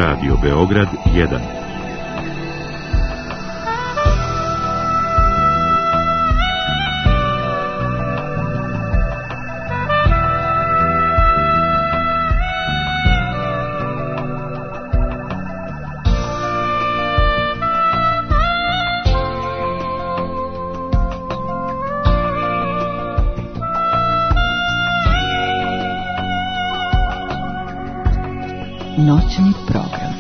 Radio Beograd 1. Noćni program.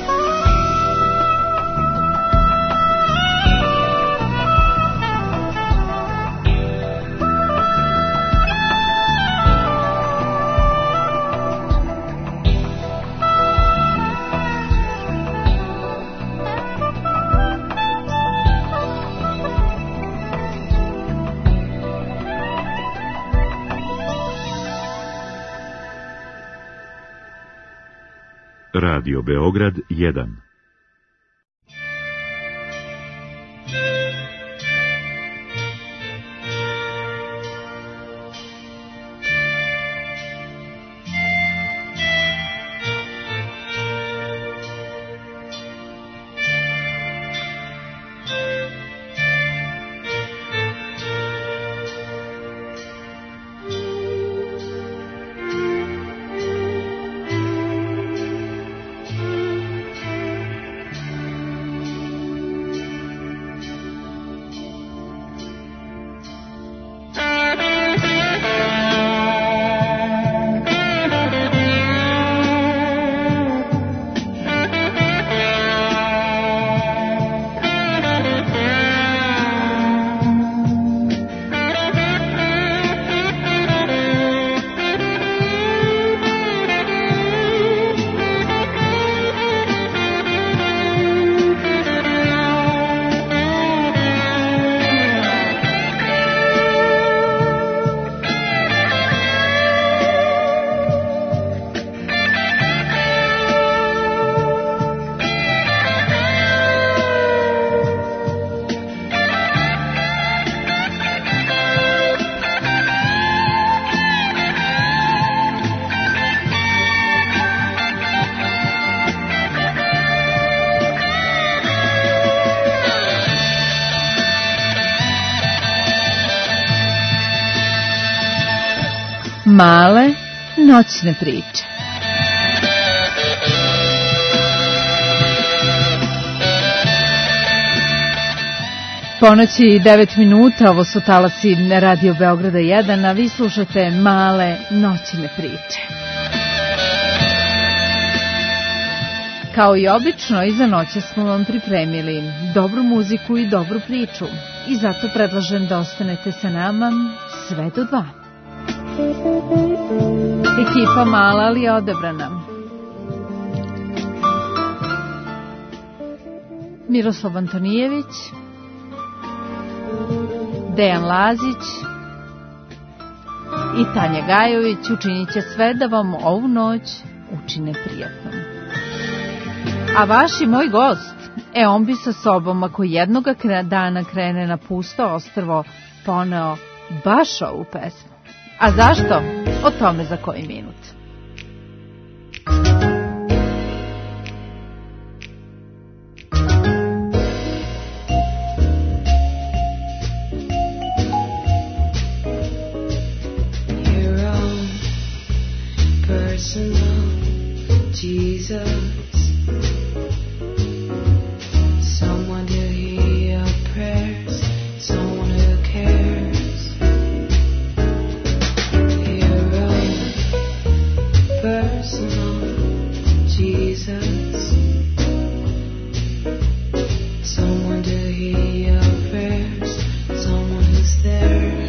Radio Beograd 1. Male noćne priče. Ponoći 9 minuta, ovo su talasi Radio Beograda 1, a vi slušate Male noćne priče. Kao i obično, iza noći smo vam pripremili dobru muziku i dobru priču. I zato predlažem da ostanete sa nama sve do 2. Ekipa mala, ali je odabrana. Miroslav Antonijević, Dejan Lazić i Tanja Gajović učinit će sve da vam ovu noć učine prijatnom. A vaš i moj gost, on bi sa sobom, ako jednoga dana krene na pusto ostrvo, poneo baš ovu pesmu. A zašto? O tome za koji minut. Your own personal Jesus, someone to hear your prayers, someone who cares. Personal Jesus, someone to hear your prayers, someone who's there,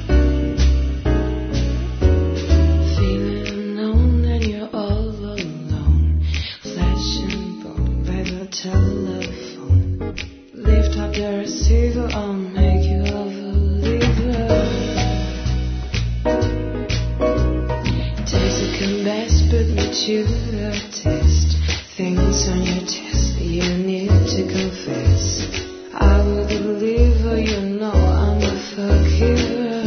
feeling unknown and you're all alone, flesh and bone by the telephone, lift up the receiver, I'll make you a believer. Best but mature taste, things on your chest you need to confess. I will deliver, you know I'm a forgiver.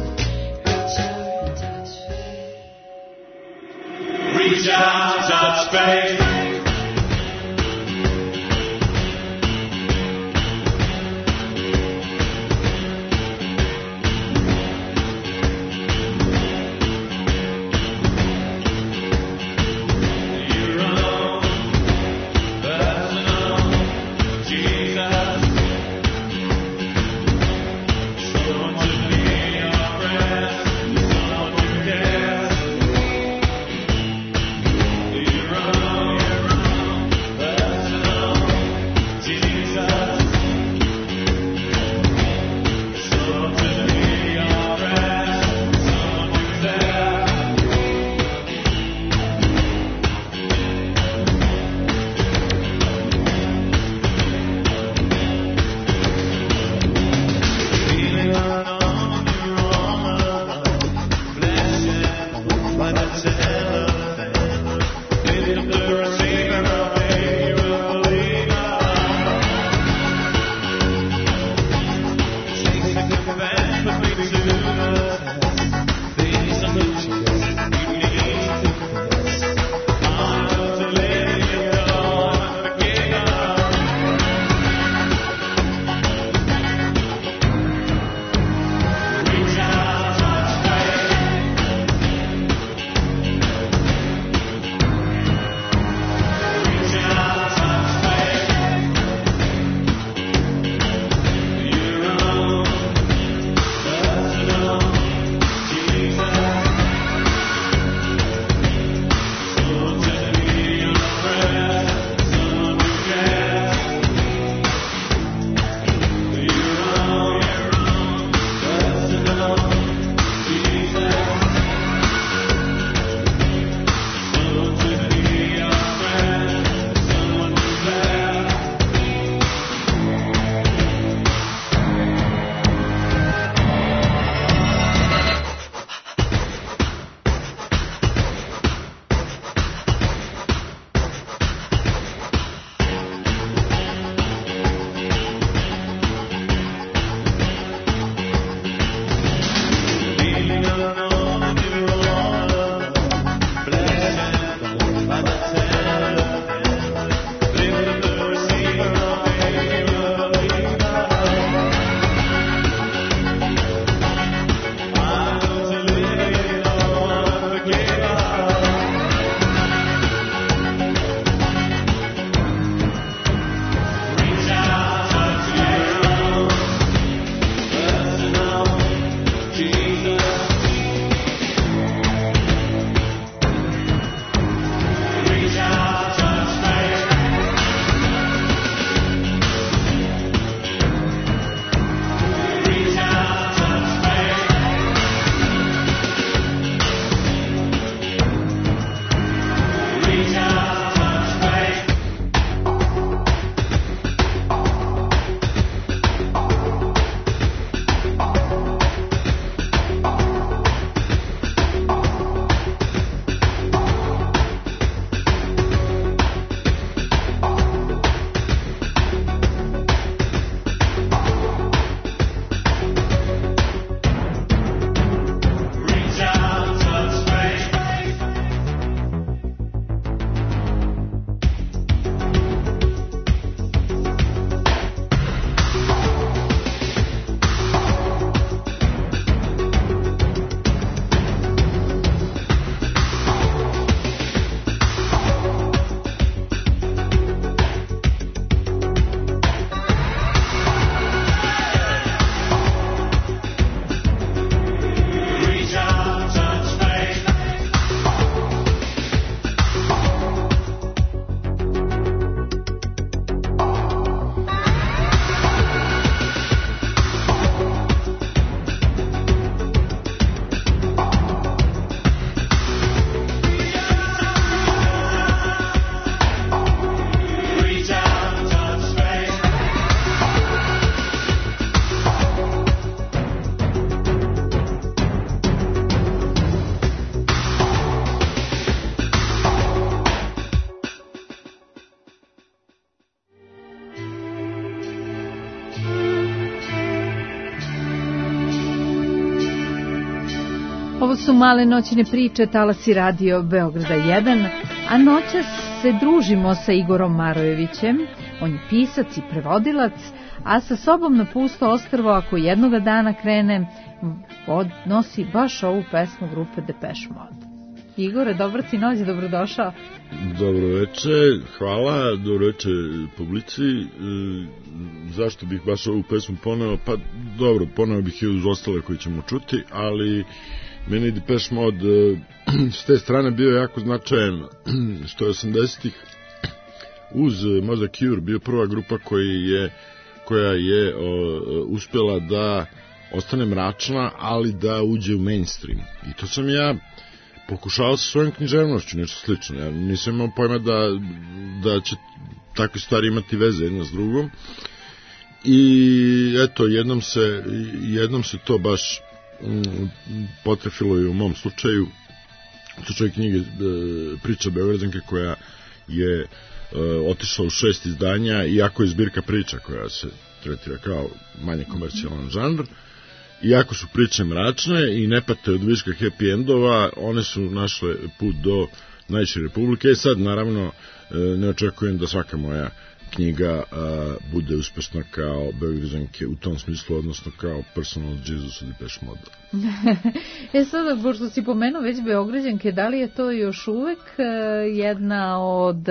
Reach out and touch faith. Reach out, touch space. Ovo su male noćne priče, talasi radio Beograda 1, a noćas se družimo sa Igorom Marojevićem. On je pisac i prevodilac, a sa sobom na pusto ostrvo, ako jednoga dana krene, nosi baš ovu pesmu grupe Depeche Mode. Igore, dobar si noć, dobrodošao. Dobro večer, hvala, dobro večer publici. Zašto bih baš ovu pesmu poneo? Pa dobro, poneo bih i uz ostale koje ćemo čuti, ali meni Depeche Mode s te strane bio jako značajan, što je 80-ih uz možda Cure bio prva grupa koja je uspjela da ostane mračna, ali da uđe u mainstream. I to sam ja pokušao sa svojom književnošću, nešto slično. Ja nisam imao pojma da će takve stvari imati veze jedna s drugom. I eto, jednom se to baš potrefilo i u mom slučaju. U slučaju knjige Priča Beogradžanke, koja je otišla u 6 izdanja, iako je zbirka priča koja se tretira kao manje komercijalan žanr. Iako su priče mračne i ne pate od viška happy endova, one su našle put do najšire publike. I sad, naravno, ne očekujem da svaka moja knjiga bude uspešna kao Beogradžanke u tom smislu, odnosno kao Personal Jesus od Depeche Mode. Sada, pošto si pomenuo već Beogradžanke, da li je to još uvek jedna od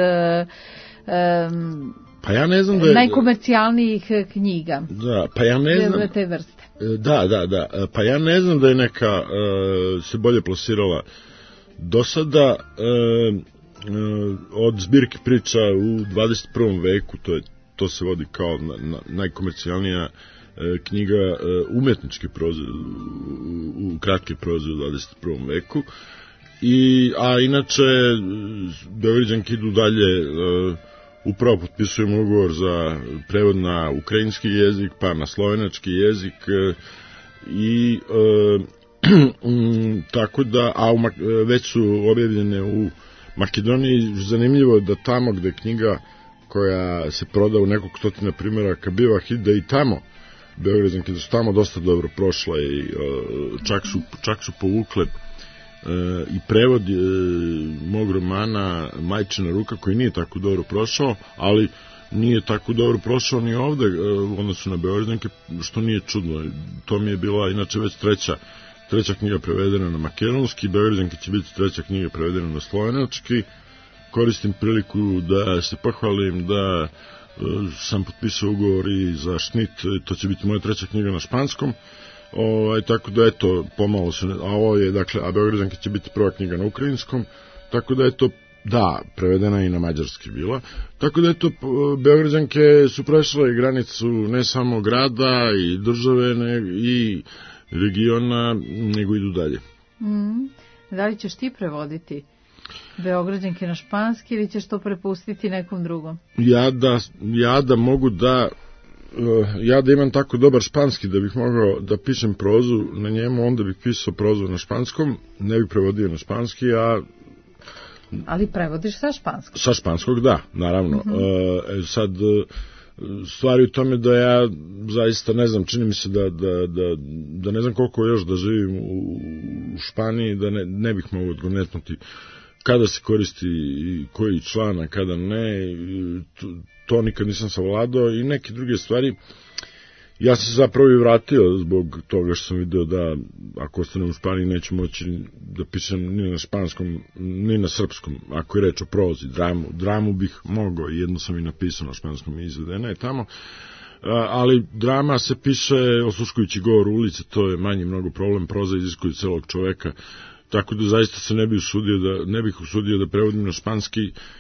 pa ja ne znam da je najkomercijalnijih knjiga? Da, pa ja ne znam te vrste. Da. Pa ja ne znam da je neka se bolje plasirala do sada od zbirke priča u 21. veku. To se vodi kao najkomercijalnija knjiga umetničke proze, u kratke proze u 21. veku. A inače, Beogradžanke idu dalje. Upravo potpisujemo ugovor za prevod na ukrajinski jezik, pa na slovenački jezik i tako da, već su objavljene u Makedoniji. Zanimljivo je da tamo gde knjiga koja se proda u nekog stotina primjeraka biva hit, da i tamo Beogradžanke, da su tamo dosta dobro prošle i čak su povukle i prevod mog romana Majčina ruka, koji nije tako dobro prošao, ali nije tako dobro prošao ni ovde u odnosu na Beogradžanke, što nije čudno. To mi je bila inače već treća knjiga prevedena na makedonski. Beogradžanke će biti treća knjiga prevedena na slovenački. Koristim priliku da se pohvalim da sam potpisao ugovor i za Šnit, to će biti moja treća knjiga na španskom. Tako da eto, pomalo se, a ovo je, dakle, a Beogradžanke će biti prva knjiga na ukrajinskom, tako da eto, da, prevedena i na mađarski bila, tako da eto, Beogradžanke su prešle granicu ne samo grada i države i regiona, nego idu dalje. Da li ćeš ti prevoditi Beogradžanke na španski ili ćeš to prepustiti nekom drugom? Ja da mogu da imam tako dobar španski da bih mogao da pišem prozu na njemu, onda bih pisao prozu na španskom, ne bih prevodio na španski, ali prevodiš sa španskog? Sa španskog, da, naravno. Sad, stvari u tome da ja zaista ne znam, čini mi se da ne znam koliko još da živim u Španiji, da ne bih mogao odgonetnuti kada se koristi koji član, a kada ne, to nikad nisam savladao i neke druge stvari. Ja sam se zapravo i vratio zbog toga što sam video da ako ostanem u Španiji neću moći da pišem ni na španskom, ni na srpskom, ako je reč o prozi, dramu bih mogao, jedno sam i napisao na španskom i izvedena je tamo, ali drama se piše osluškujući govor ulice, to je manje mnogo problem, proza iziskuje celog čoveka. Tako da zaista se ne bih usudio da prevodim na španski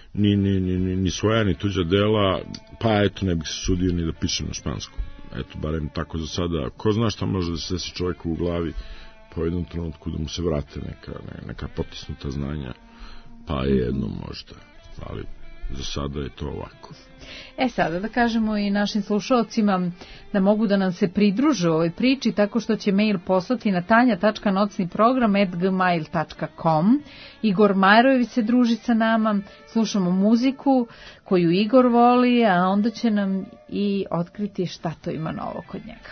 ni svoja, ni tuđa dela, pa eto, ne bih se usudio ni da pišem na španskom. Eto, barem tako za sada. Ko zna šta može da se desi čoveku u glavi po jednom trenutku da mu se vrate neka potisnuta znanja, pa jedno možda, ali za sada je to ovako. Sada da kažemo i našim slušalcima da mogu da nam se pridruže u ovoj priči tako što će mail poslati na tanja.nocniprogram@gmail.com. Igor Marojević se druži sa nama, slušamo muziku koju Igor voli, a onda će nam i otkriti šta to ima novo kod njega.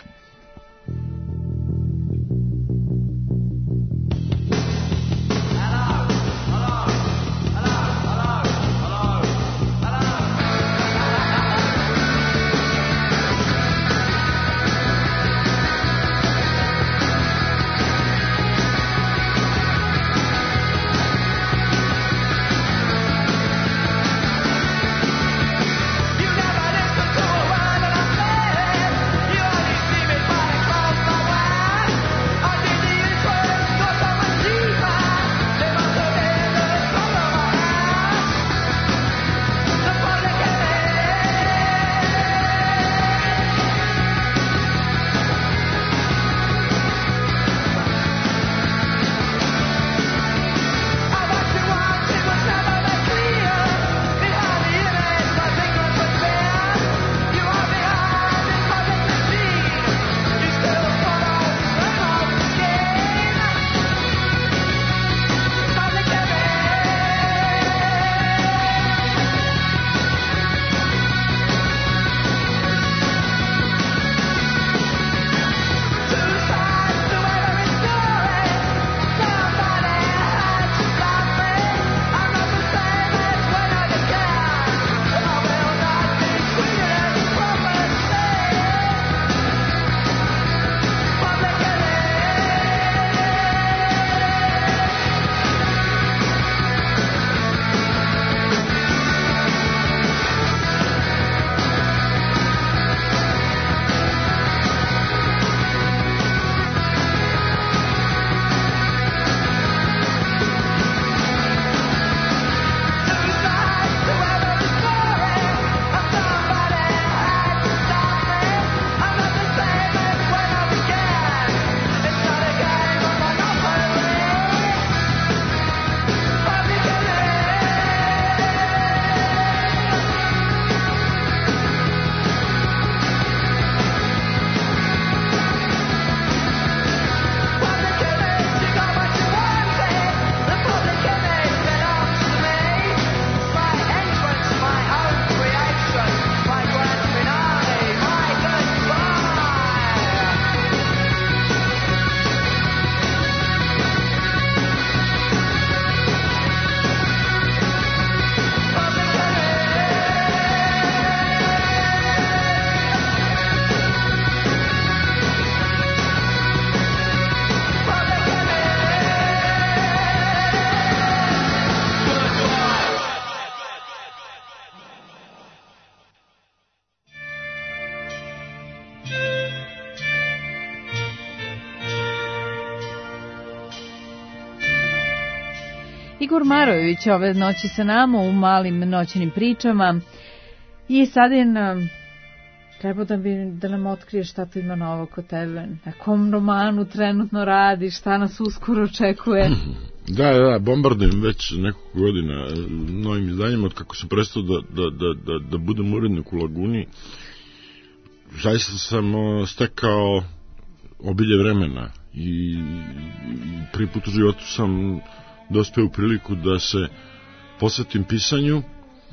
Igor Marojević ove noći sa nama u malim noćnim pričama i sad je treba da nam otkrije šta tu ima novo kod tebe, na kom romanu trenutno radi, šta nas uskoro očekuje. Da, bombardujem već nekoliko godina novim izdanjima, od kako sam prestao da budem urednik u Laguni. Zaista sam stekao obilje vremena i prvi put u životu sam dospeo u priliku da se posvetim pisanju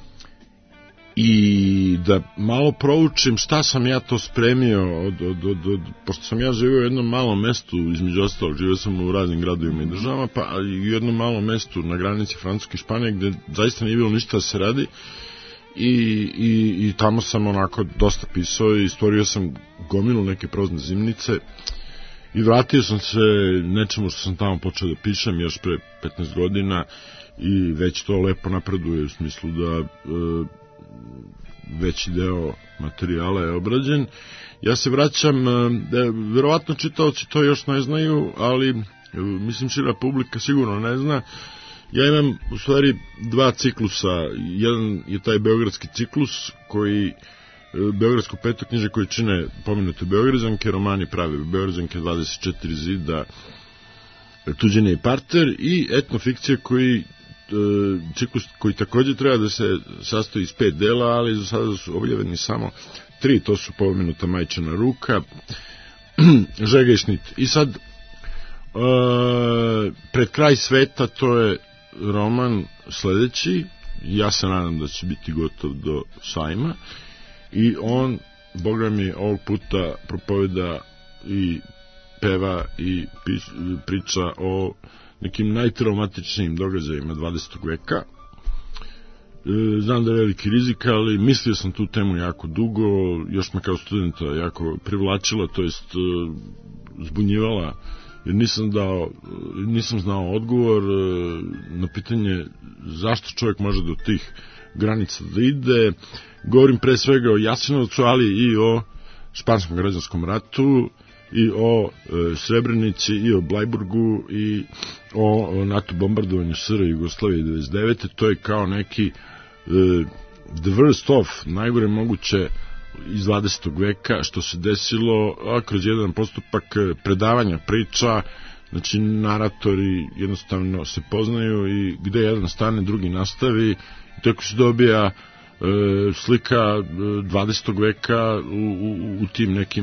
i da malo proučim šta sam ja to spremio pošto sam ja živio u jednom malom mestu, između ostalog živio sam u raznim gradovima i državama, pa i u jednom malom mestu na granici Francuske i Španije gde zaista nije bilo ništa da se radi i tamo sam onako dosta pisao i stvorio sam gomilu neke prozne zimnice i vratio sam se nečemu što sam tamo počeo da pišem još pre 15 godina i već to lepo napreduje u smislu da veći deo materijala je obrađen. Ja se vraćam, verovatno čitaoci to još ne znaju, ali mislim šira publika sigurno ne zna. Ja imam u stvari dva ciklusa. Jedan je taj beogradski ciklus koji beogradsko petoknjiže koje čine pomenute Beograđanke, romani prave Beograđanke, 24 zida, Tuđine i parter, i etnofikcija koji ciklus koji takođe treba da se sastoji iz 5 dela, ali za sada su objavljeni samo 3, to su pomenuta Majčina ruka, Žega i šnit. I sad Pred kraj sveta, to je roman sledeći, ja se nadam da će biti gotov do sajma, i on, boga mi, ovog puta propoveda i peva i priča o nekim najtraumatičnijim događajima 20. veka. Znam da je veliki rizik, ali mislio sam tu temu jako dugo, još me kao studenta jako privlačila, to jest zbunjivala, jer nisam znao odgovor na pitanje zašto čovjek može do tih granica da ide. Govorim pre svega o Jasenovcu, ali i o Španskom građanskom ratu, i o Srebrenici, i o Blajburgu, i o NATO bombardovanju SR Jugoslavije 99. To je kao neki the worst of, najgore moguće iz 20. veka, što se desilo kroz jedan postupak predavanja priča. Znači, naratori jednostavno se poznaju i gde jedan stane, drugi nastavi, i tako se dobija slika 20. veka u tim nekim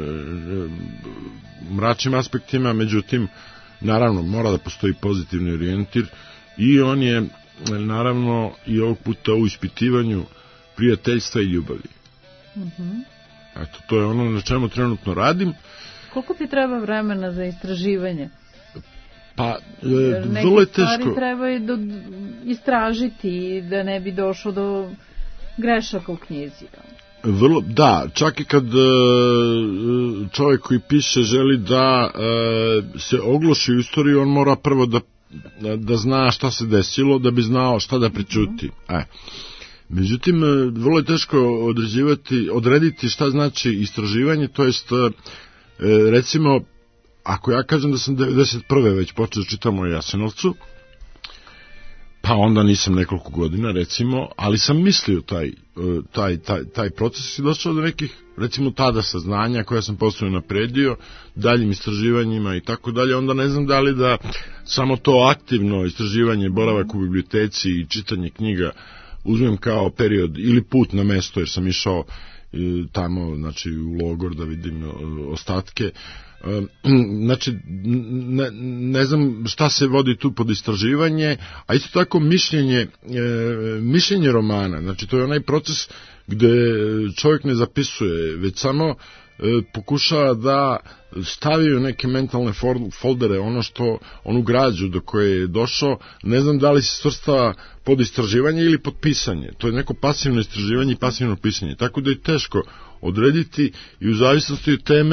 mračnim aspektima. Međutim, naravno, mora da postoji pozitivni orijentir, i on je naravno i ovog puta u ispitivanju prijateljstva i ljubavi. Eto, to je ono na čemu trenutno radim. Koliko ti treba vremena za istraživanje? Pa, vrlo je teško. Neke stvari treba i istražiti da ne bi došlo do grešaka u knjizi. Da, čak i kad čovjek koji piše želi da se ogloši u istoriju, on mora prvo da zna šta se desilo, da bi znao šta da prećuti. Međutim, vrlo je teško odrediti šta znači istraživanje, to jest, recimo, ako ja kažem da sam 91. već počeo da čitam o Jasenovcu, pa onda nisam nekoliko godina, recimo, ali sam mislio taj proces i došao do nekih, recimo, tada saznanja koja sam posle napredio daljim istraživanjima i tako dalje. Onda ne znam da li da samo to aktivno istraživanje, boravak u biblioteci i čitanje knjiga uzmem kao period ili put na mesto, jer sam išao tamo, znači, u logor da vidim ostatke. Znači, ne znam šta se vodi tu pod istraživanje, a isto tako mišljenje romana. Znači, to je onaj proces gde čovjek ne zapisuje, već samo pokušava da stavi u neke mentalne foldere onu građu do koje je došao. Ne znam da li se svrstava pod istraživanje ili pod pisanje. To je neko pasivno istraživanje i pasivno pisanje. Tako da je teško odrediti, i u zavisnosti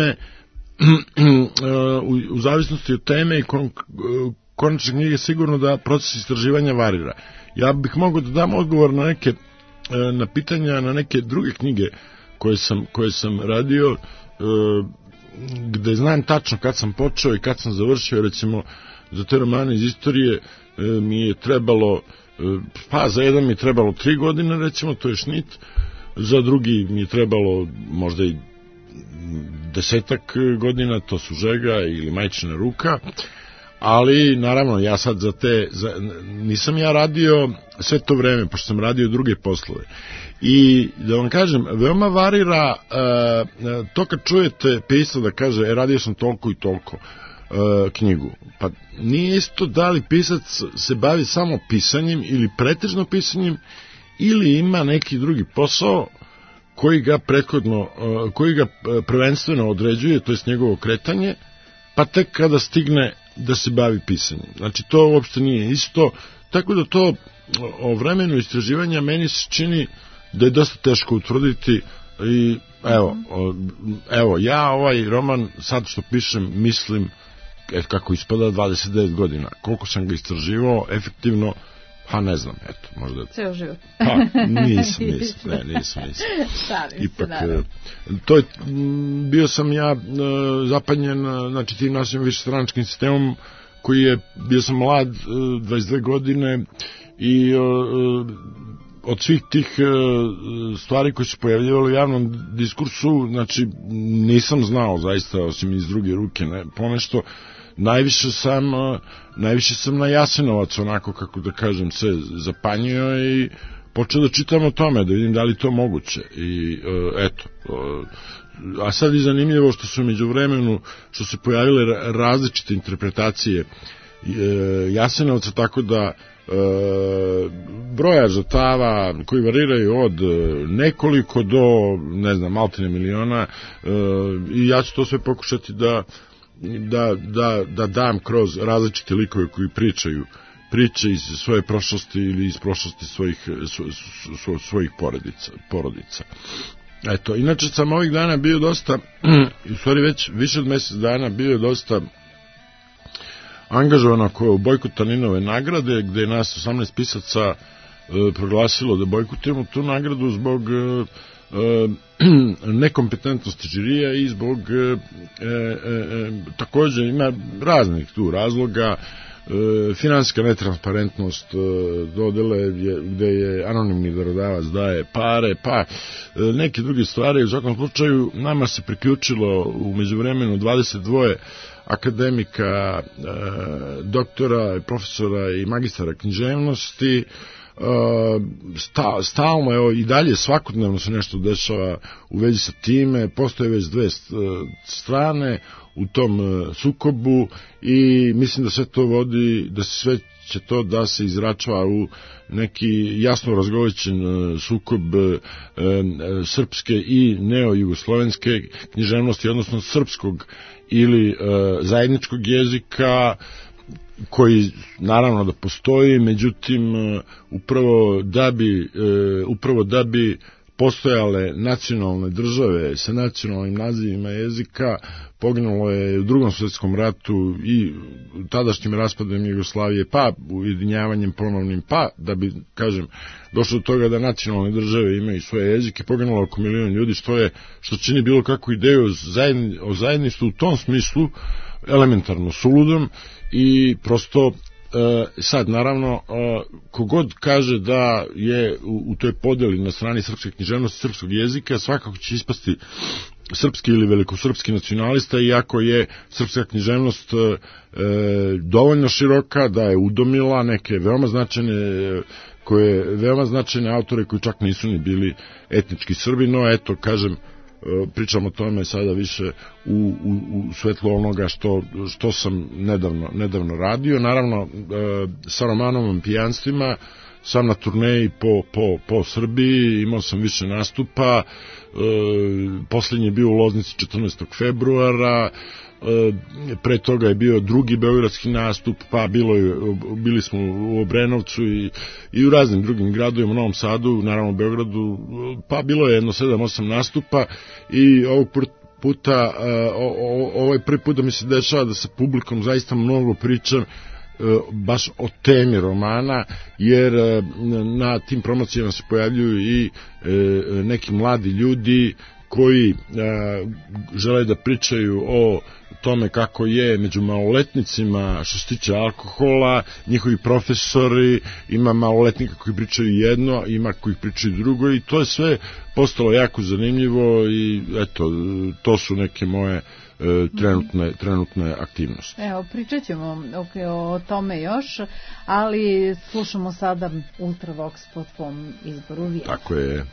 od teme i konačne knjige sigurno da proces istraživanja varira. Ja bih mogao da dam odgovor na pitanja na neke druge knjige koje sam radio, gde znam tačno kad sam počeo i kad sam završio. Recimo, za te romane iz istorije mi je trebalo, pa za jedan mi je trebalo 3 godine, recimo, to je šnit, za drugi mi je trebalo možda i 10 godina, to su Žega ili Majčina ruka, ali naravno ja sad nisam ja radio sve to vreme, pošto sam radio druge poslove. I da vam kažem, veoma varira to kad čujete pisca da kaže radio sam toliko i toliko knjigu. Pa nije isto da li pisac se bavi samo pisanjem ili pretežno pisanjem ili ima neki drugi posao koji ga prvenstveno određuje, to je njegovo kretanje, pa tek kada stigne da se bavi pisanjem. Znači, to uopšte nije isto, tako da to o vremenu istraživanja meni se čini da je dosta teško utvrditi i evo, ja ovaj roman sad što pišem mislim, kako ispada, 29 godina. Koliko sam ga istraživao, efektivno, pa ne znam, eto, možda... Ceo život. Pa, nisam. Ipak, to je, bio sam ja zapanjen, znači, tim našim višestranačkim sistemom, koji je, bio sam mlad, 22 godine, i od svih tih stvari koje se pojavljivali u javnom diskursu, znači, nisam znao, zaista, osim iz druge ruke, ponešto. Najviše sam na Jasenovac, onako, kako da kažem, se zapanjio i počeo da čitam o tome, da vidim da li to moguće. I eto, a sad je zanimljivo što su među vremenu, što se pojavile različite interpretacije Jasenovca, tako da broja žrtava koji variraju od nekoliko do, ne znam, maltene miliona, i ja ću to sve pokušati da dam kroz različite likove koji pričaju priče iz svoje prošlosti ili iz prošlosti svojih porodica. Eto, inače sam ovih dana bio dosta, u stvari već više od mesec dana bio dosta angažovan oko bojkotaninove nagrade, gde je nas 18 pisaca proglasilo da bojkotujemo tu nagradu zbog nekompetentnosti žirija i zbog također ima raznih tu razloga, finansijska netransparentnost dodele gde je anonimni darodavac daje pare, pa neke druge stvari. U svakom slučaju nama se priključilo u međuvremenu 22 akademika, doktora, profesora i magistara književnosti. Stalno, evo, i dalje svakodnevno se nešto dešava u vezi sa time, postoje već 2 strane u tom sukobu i mislim da sve to vodi, da se sve će to da se izračava u neki jasno razgovećen sukob srpske i neojugoslovenske književnosti, odnosno srpskog ili zajedničkog jezika, koji naravno da postoji, međutim upravo da bi postojale nacionalne države sa nacionalnim nazivima jezika, poginulo je u Drugom svjetskom ratu i tadašnjim raspadom Jugoslavije, pa ujedinjavanjem ponovnim, pa da bi, kažem, došlo do toga da nacionalne države imaju svoje jezike, poginulo oko 1 milion ljudi, što čini bilo kakvu ideju o zajedništvu u tom smislu elementarno suludom. I prosto sad naravno kogod kaže da je u toj podeli na strani srpske književnosti, srpskog jezika, svakako će ispasti srpski ili velikosrpski nacionalista, iako je srpska književnost dovoljno široka da je udomila neke veoma značajne autore koji čak nisu ni bili etnički Srbi, no eto, kažem, pričam o tome sada više u svetlu onoga što sam nedavno radio. Naravno, sa romanom Pijanstvima sam na turneji po Srbiji, imao sam više nastupa, posljednji je bio u Loznici 14. februara, pre toga je bio drugi beogradski nastup, pa bili smo u Obrenovcu i u raznim drugim gradovima, u Novom Sadu, naravno u Beogradu, pa bilo je jedno 7-8 nastupa i ovog puta, ovaj prvi put da mi se dešava da sa publikom zaista mnogo pričam baš o temi romana, jer na tim promocijama se pojavljuju i neki mladi ljudi koji žele da pričaju o tome kako je među maloletnicima što se tiče alkohola, njihovi profesori, ima maloletnika koji pričaju jedno, ima koji pričaju drugo i to je sve postalo jako zanimljivo i eto, to su neke moje trenutne aktivnosti. Evo, pričat ćemo o tome još, ali slušamo sada Ultravox po tvom izboru Vijek. Tako je.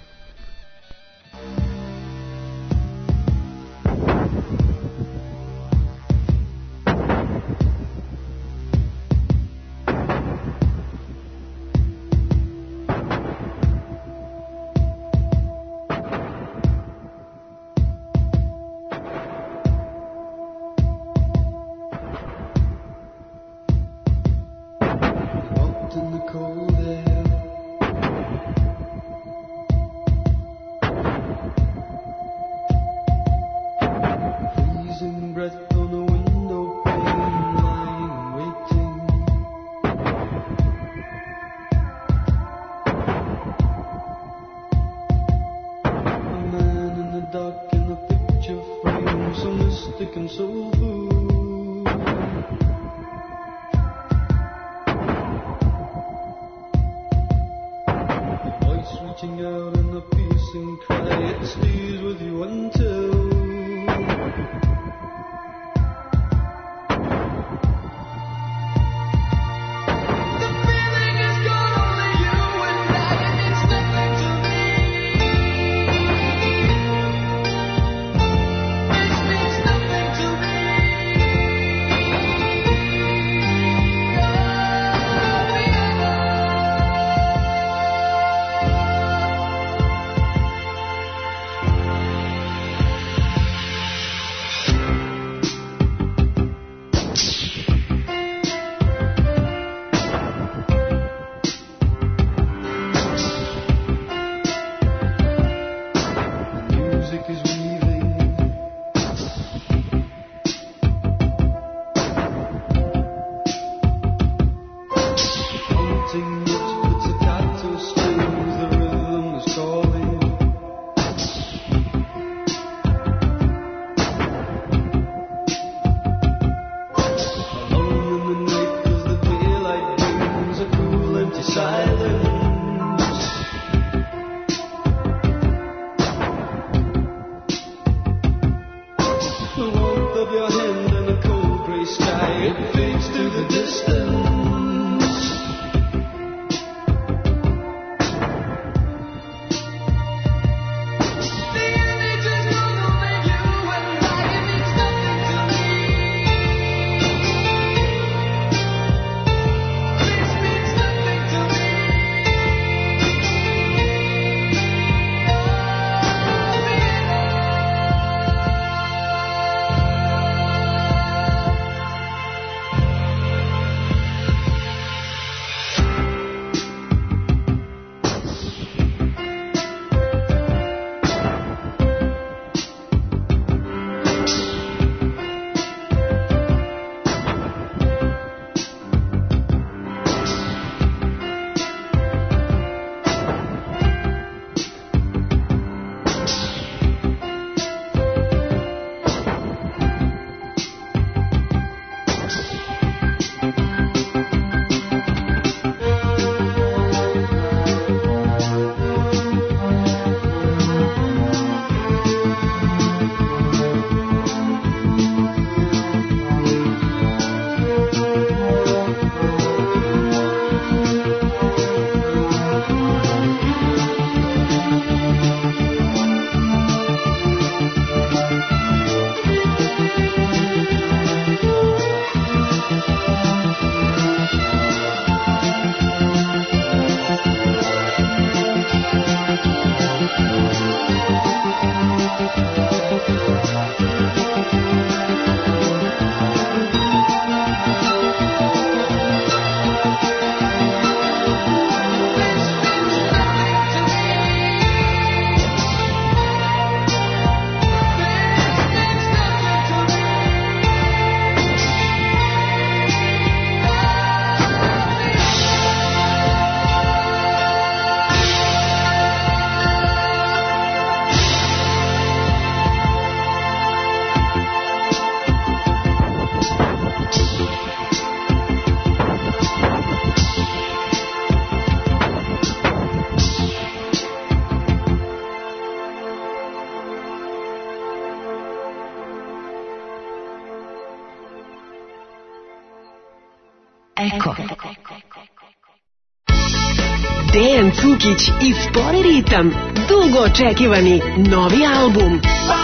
Eko. Dejan Cukić i Spori ritam, dugo očekivani novi album.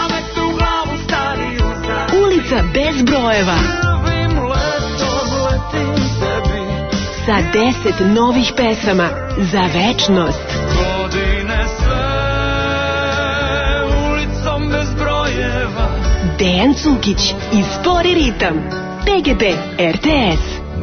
Ulica bez brojeva. Sa 10 novih pesama za večnost. Dejan Cukić i Spori ritam. PGP RTS.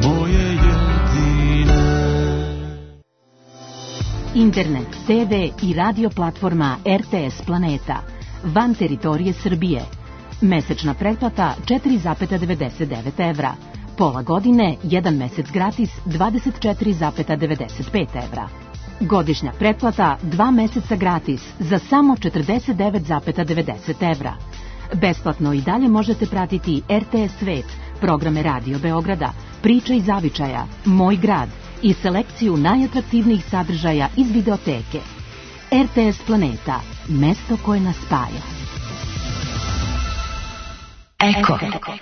Internet, TV i radio platforma RTS Planeta. Van teritorije Srbije. Mesečna pretplata 4,99 evra. Pola godine, 1 mesec gratis 24,95 evra. Godišnja pretplata 2 meseca gratis za samo 49,90 evra. Besplatno i dalje možete pratiti RTS Svet, programe Radio Beograda, Priče iz zavičaja, Moj grad i selekciju najatraktivnijih sadržaja iz videoteke. RTS Planeta, mesto koje nas spaja. Eko.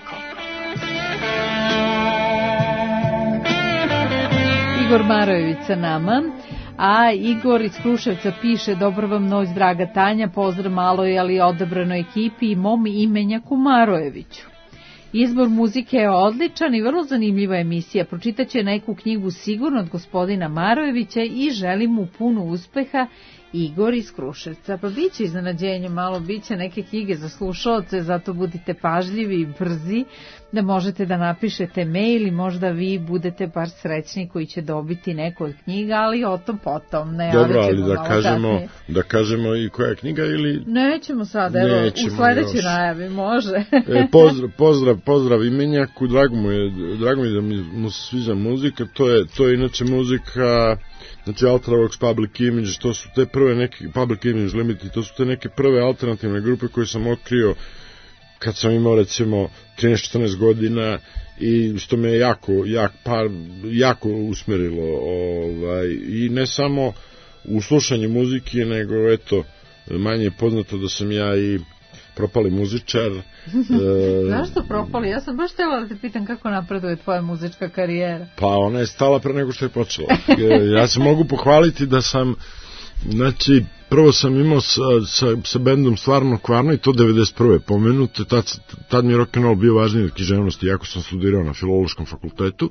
Igor Marojević sa nama, a Igor iz Kruševca piše: dobro vam noć, draga Tanja, pozdrav maloj ali odabranoj ekipi i mom imenjaku Marojeviću. Izbor muzike je odličan i vrlo zanimljiva emisija. Pročitaće neku knjigu sigurno od gospodina Marojevića i želim mu puno uspeha. Igor iz Kruševca. Pa biće iznenađenje malo, biće neke knjige za slušaoce, zato budite pažljivi i brzi da možete da napišete mail i možda vi budete bar srećni koji će dobiti neku od knjiga, ali o tom potom. Dobro, ali da kažemo i koja je knjiga ili... Nećemo sad, evo, u sledećoj najavi, može. Pozdrav imenjaku, drago mi je da mu se sviđa muzika, to je inače muzika... Znači Ultravox, Public Image, to su te prve neke, Public Image Limited, to su te neke prve alternativne grupe koje sam otkrio kad sam imao recimo 13-14 godina i što me jako usmerilo i ne samo u slušanju muzike, nego eto, manje je poznato da sam ja i propali muzičar. Zašto propali? Ja sam baš htjela da te pitam kako napreduje tvoja muzička karijera. Pa ona je stala pre nego što je počela. Ja se mogu pohvaliti da sam, znači, prvo sam imao sa bendom Stvarno Kvarno i to 91. pomenute, tad mi je rock'n'roll bio važniji od književnosti, jako sam studirao na Filološkom fakultetu.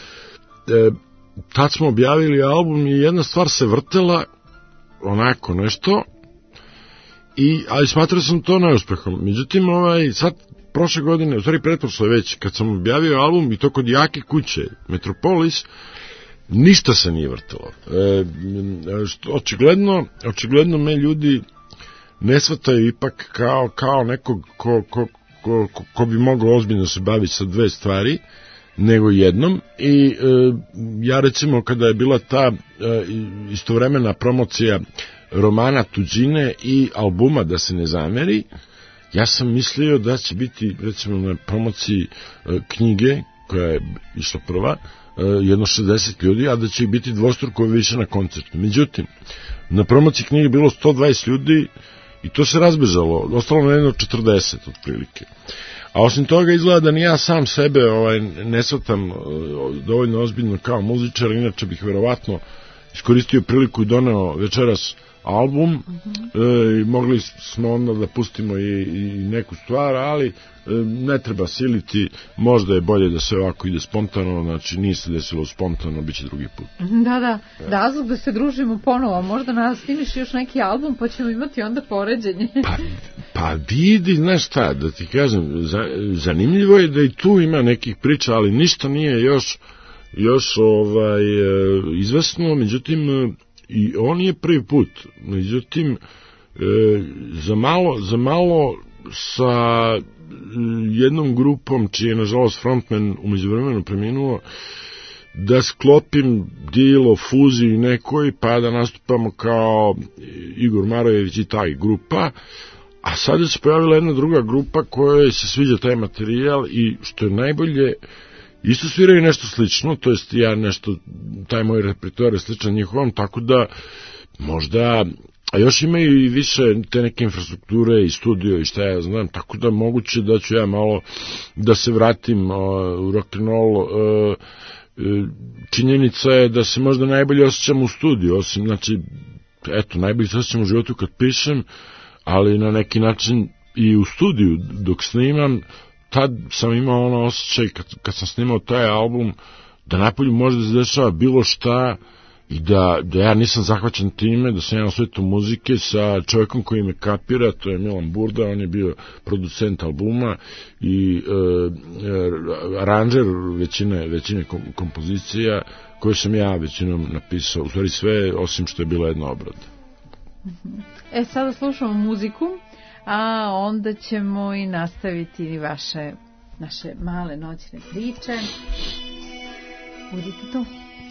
Tad smo objavili album i jedna stvar se vrtela, onako nešto, ali smatrao sam to neuspehom. Međutim, sad prošle godine, u stvari pretprošle već, kad sam objavio album i to kod jake kuće, Metropolis, ništa se nije vrtelo. Očigledno me ljudi ne shvataju ipak kao nekog ko bi mogao ozbiljno se baviti sa dve stvari, nego jednom. I ja recimo kada je bila ta istovremena promocija romana Tuđine i albuma Da se ne zameri, ja sam mislio da će biti recimo na promociji knjige koja je išla prva jedno 60 ljudi, a da će ih biti dvostruko više na koncertu. Međutim, na promociji knjige je bilo 120 ljudi i to se razbežalo, ostalo na jedno 40 otprilike. A osim toga izgleda da ni ja sam sebe ne shvatam dovoljno ozbiljno kao muzičar, inače bih verovatno iskoristio priliku i doneo večeras album, i mogli smo onda da pustimo i neku stvar, ali ne treba siliti, možda je bolje da se ovako ide spontano, znači nije se desilo spontano, bit će drugi put. Da, razlog da se družimo ponovo, možda nas snimiš još neki album pa ćemo imati onda poređenje. Pa vidi, znaš šta, da ti kažem, zanimljivo je da i tu ima nekih priča, ali ništa nije još izvesno, međutim i on je prvi put, međutim za malo sa jednom grupom čiji je nažalost frontman umeđu vremenu preminuo, da sklopim deal o fuziji nekoj pa da nastupamo kao Igor Marojević i taj grupa, a sada se pojavila jedna druga grupa kojoj se sviđa taj materijal i što je najbolje isto sviraju nešto slično, to jest ja nešto, taj moj repertoar je sličan njihovom, tako da možda, a još imaju i više te neke infrastrukture i studio i šta ja znam, tako da moguće da ću ja malo da se vratim u rock'n'roll činjenica je da se možda najbolje osjećam u studiju, osim, znači, eto, najbolje se osjećam u životu kad pišem, ali na neki način i u studiju dok snimam, tad sam imao ono osjećaj kad sam snimao taj album, da napolju može da se dešava bilo šta i da ja nisam zahvaćen time, da sam ja u svetu muzike sa čovjekom koji me kapira, to je Milan Burda, on je bio producent albuma i aranžer većine kompozicija koje sam ja većinom napisao, u stvari sve osim što je bila jedna obrada. Sada slušamo muziku, a onda ćemo i nastaviti naše male noćne priče. Budite tu.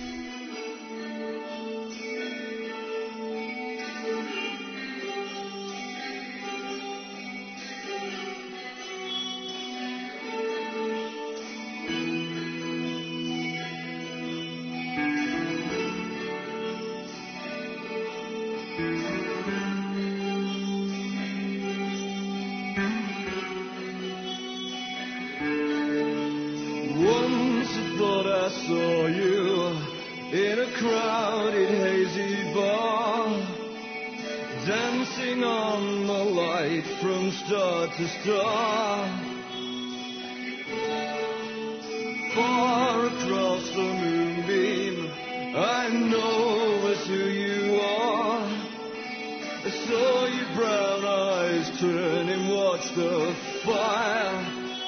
To star far across the moonbeam, I know it's who you are. I saw your brown eyes turn and watch the fire.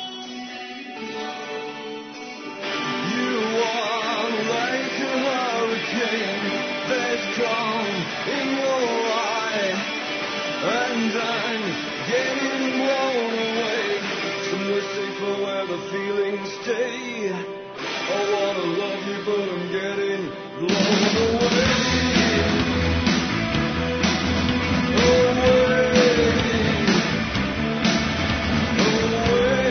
You are like a hurricane, there's calm in your eye, and I'm getting blown away, somewhere safer where the feelings stay. I wanna love you, but I'm getting blown away. Away, away.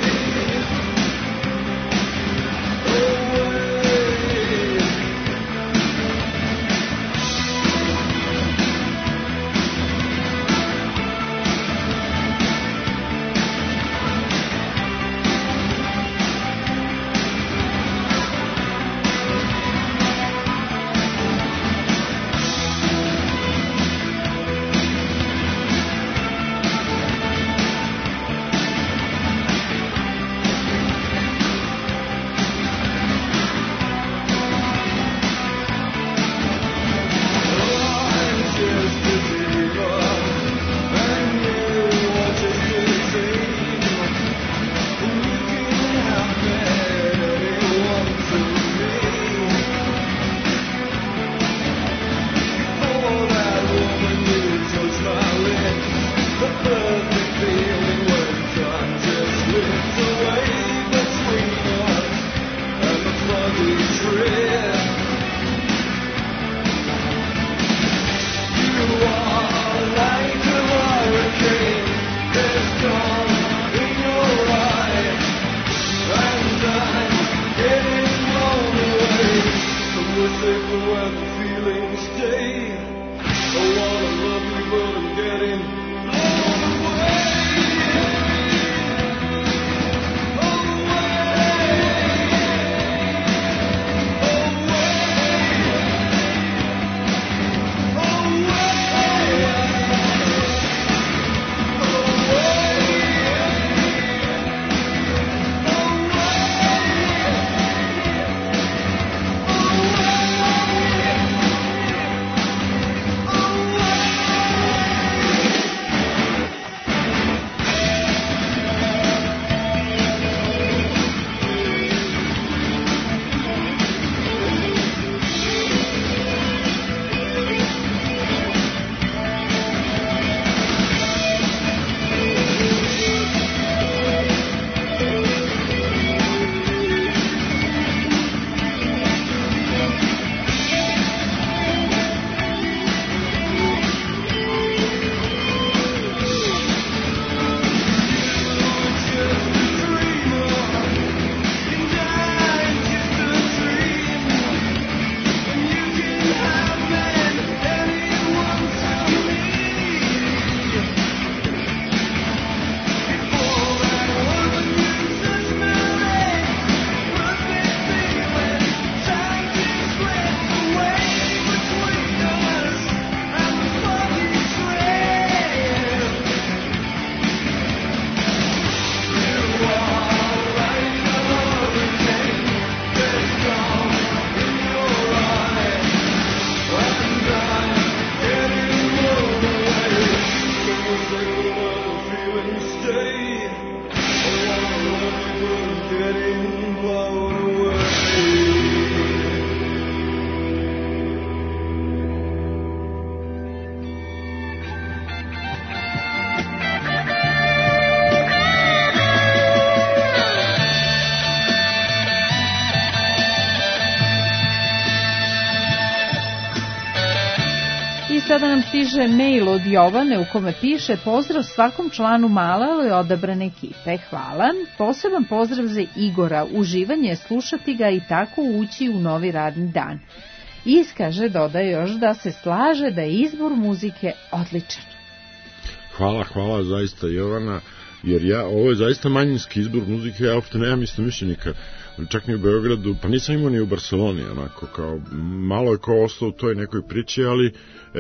sada nam stiže mail od Jovane u kome piše: pozdrav svakom članu male odabrane ekipe, hvala. Poseban pozdrav za Igora, uživanje je slušati ga i tako ući u novi radni dan. Iskaže, dodaje još da se slaže da je izbor muzike odličan. Hvala zaista Jovana, jer ovo je zaista manjinski izbor muzike, ja uopšte nemam istomišljenika, čak ni u Beogradu, pa nisam imao ni u Barceloni, onako, kao, malo je kao ostao u toj nekoj priči, ali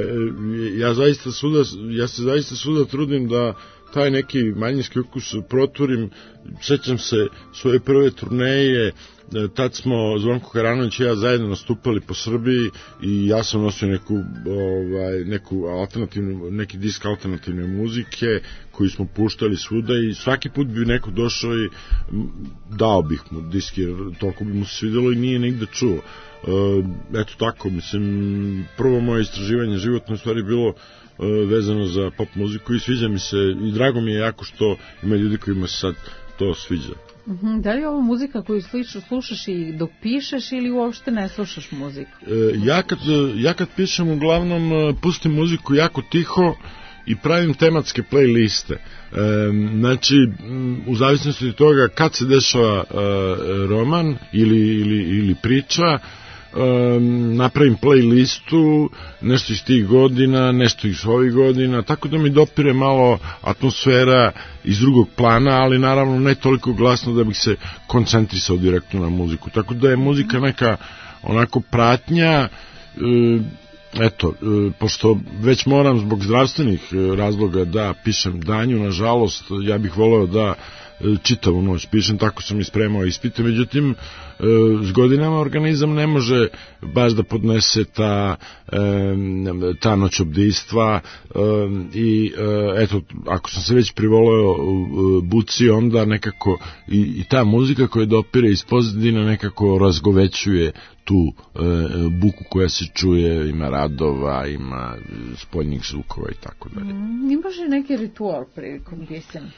ja se zaista svuda trudim da taj neki manjinski ukus proturim. Sećam se svoje prve turneje, tad smo Zvonko Karanović i ja zajedno nastupali po Srbiji i ja sam nosio neki disk alternativne muzike koji smo puštali svuda i svaki put bi neko došao i dao bih mu disk jer toliko bi mu se svidjelo i nije nigde čuo. Eto tako, mislim, prvo moje istraživanje životno u stvari bilo vezano za pop muziku i sviđa mi se i drago mi je jako što ima ljudi kojima se sad to sviđa. Da li je ovo muzika koju slušaš i dok pišeš ili uopšte ne slušaš muziku? Ja kad pišem uglavnom pustim muziku jako tiho i pravim tematske playliste. Znači, u zavisnosti od toga kad se dešava roman ili priča, napravim playlistu, nešto iz tih godina, nešto iz ovih godina, tako da mi dopire malo atmosfera iz drugog plana, ali naravno ne toliko glasno da bih se koncentrisao direktno na muziku. Tako da je muzika neka onako pratnja, eto, pošto već moram zbog zdravstvenih razloga da pišem danju, nažalost, ja bih voleo da čitavu noć pišem, tako sam i spremao ispite, međutim s godinama organizam ne može baš da podnese ta noćobdijstva i eto, ako sam se već privoleo buci, onda nekako i ta muzika koja dopire iz pozadine nekako razgovećuje tu buku koja se čuje, ima radova, ima spoljnih zvukova i tako dalje. Imaš li neki ritual prilikom pisanja?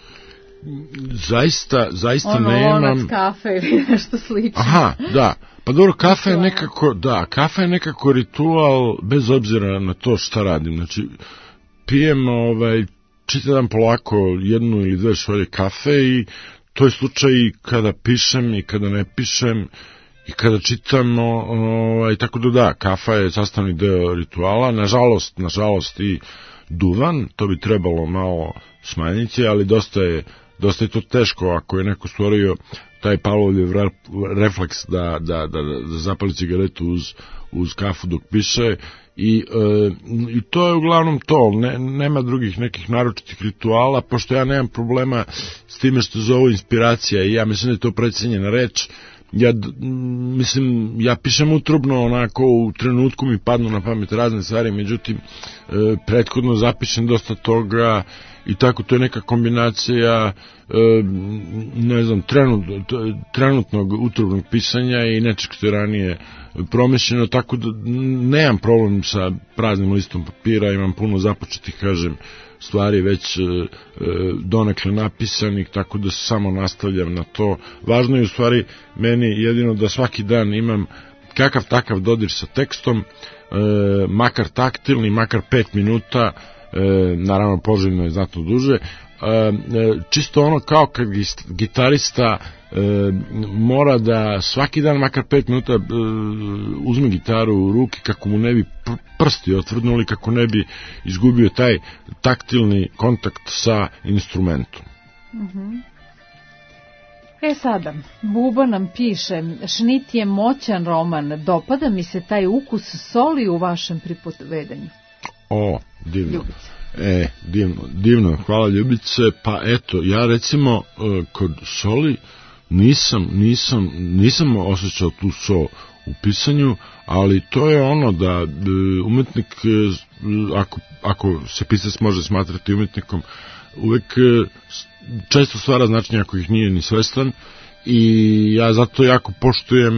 Zaista nemam. Lonac kafe ili nešto slično. Aha, da. Pa dobro, kafa je nekako ritual bez obzira na to šta radim. Znači, pijem čitav dan polako jednu ili dve šolje kafe i to je slučaj i kada pišem i kada ne pišem i kada čitam, tako da, kafa je sastavni deo rituala, nažalost i duvan, to bi trebalo malo smanjiti, ali dosta je to teško ako je neko stvorio taj Pavlovljev refleks da zapali cigaretu uz kafu dok piše i to je uglavnom to, nema drugih nekih naročitih rituala, pošto ja nemam problema s time što zovu inspiracija i ja mislim da je to precenjena reč. Ja pišem utrobno, onako u trenutku mi padnu na pamet razne stvari, međutim prethodno zapišem dosta toga i tako, to je neka kombinacija ne znam, trenutnog utrobnog pisanja i nečeg što je ranije promišljeno, tako da nemam problem sa praznim listom papira, imam puno započetih, kažem, stvari već donekle napisanih, tako da se samo nastavljam na to. Važno je u stvari meni jedino da svaki dan imam kakav takav dodir sa tekstom, makar taktilni, makar 5 minuta, naravno poželjno je znatno duže, čisto ono kao kad gitarista mora da svaki dan makar 5 minuta uzme gitaru u ruke kako mu ne bi prsti otvrdnuli, kako ne bi izgubio taj taktilni kontakt sa instrumentom. Sada, Buba nam piše: Šnit je moćan roman, dopada mi se taj ukus soli u vašem pripovedanju. Divno. Ljubice. Divno, hvala Ljubice. Pa eto, ja recimo kod soli nisam osjećao tu sol u pisanju, ali to je ono da umetnik, ako se pisac može smatrati umetnikom, uvek često stvara značenja ako ih nije ni svestan i ja zato jako poštujem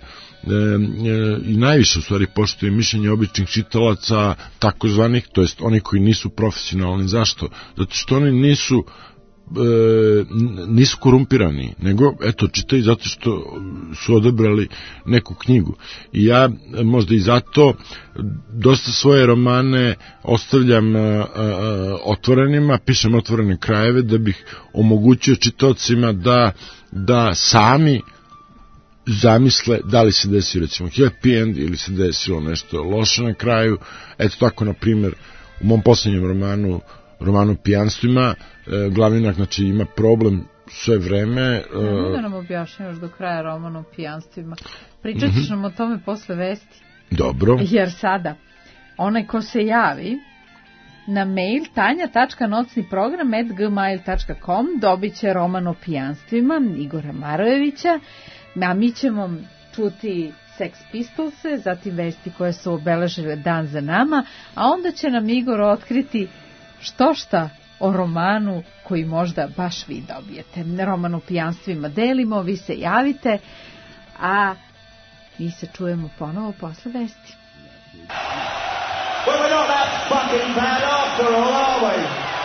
i najviše u stvari poštujem mišljenje običnih čitalaca, takozvanih, to jest oni koji nisu profesionalni. Zašto? Zato što oni nisu nisu korumpirani, nego eto čitaju zato što su odabrali neku knjigu. I ja možda i zato dosta svoje romane ostavljam otvorenima, pišem otvorene krajeve da bih omogućio čitaocima da sami zamisle da li se desio recimo happy end ili se desilo nešto loše na kraju. Eto tako, na primjer, u mom posljednjem romanu Pijanstvima, glavni junak, znači, ima problem sve vreme. Da nam objašnjavaš do kraja roman o pijanstvima. Pričat ćeš nam o tome posle vesti. Dobro. Jer sada, onaj ko se javi na mail tanja.nocniprogram@gmail.com dobit će roman o pijanstvima Igora Marojevića, a mi ćemo čuti Sex Pistolse, zatim vesti koje su obeležile dan za nama, a onda će nam Igor otkriti što šta o romanu koji možda baš vi dobijete. Roman o pijanstvima delimo, vi se javite, a mi se čujemo ponovo posle vesti. Well, we're not that fucking bad after all, are we?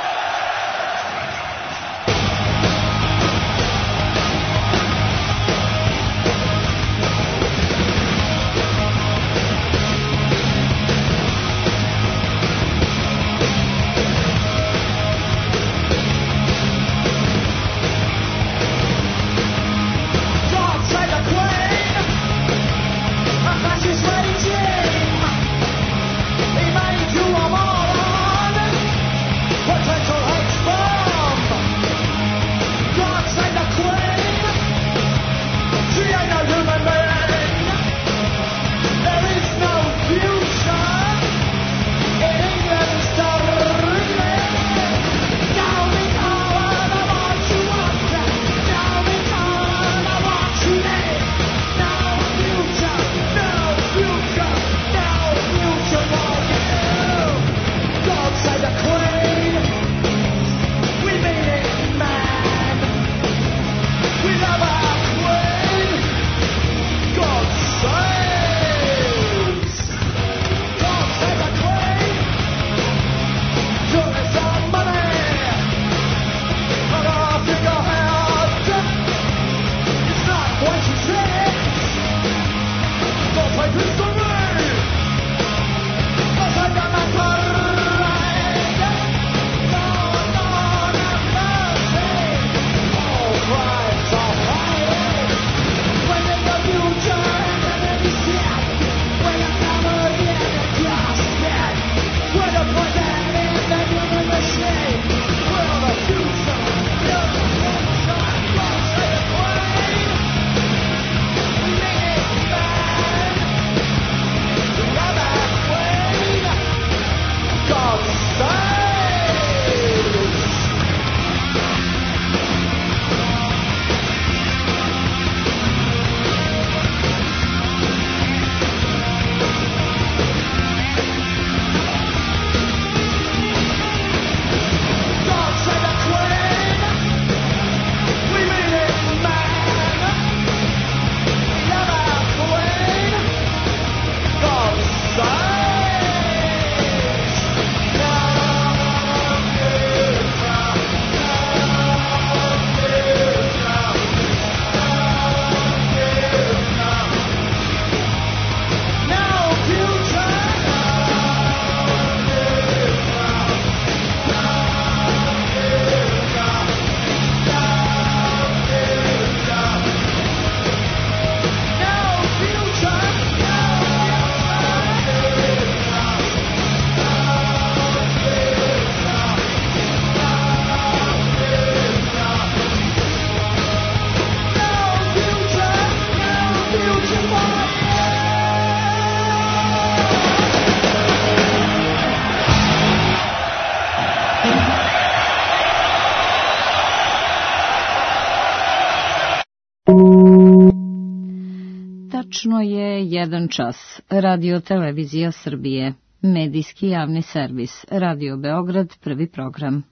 Tačno je 1 čas. Radio Televizija Srbije. Medijski javni servis. Radio Beograd, prvi program.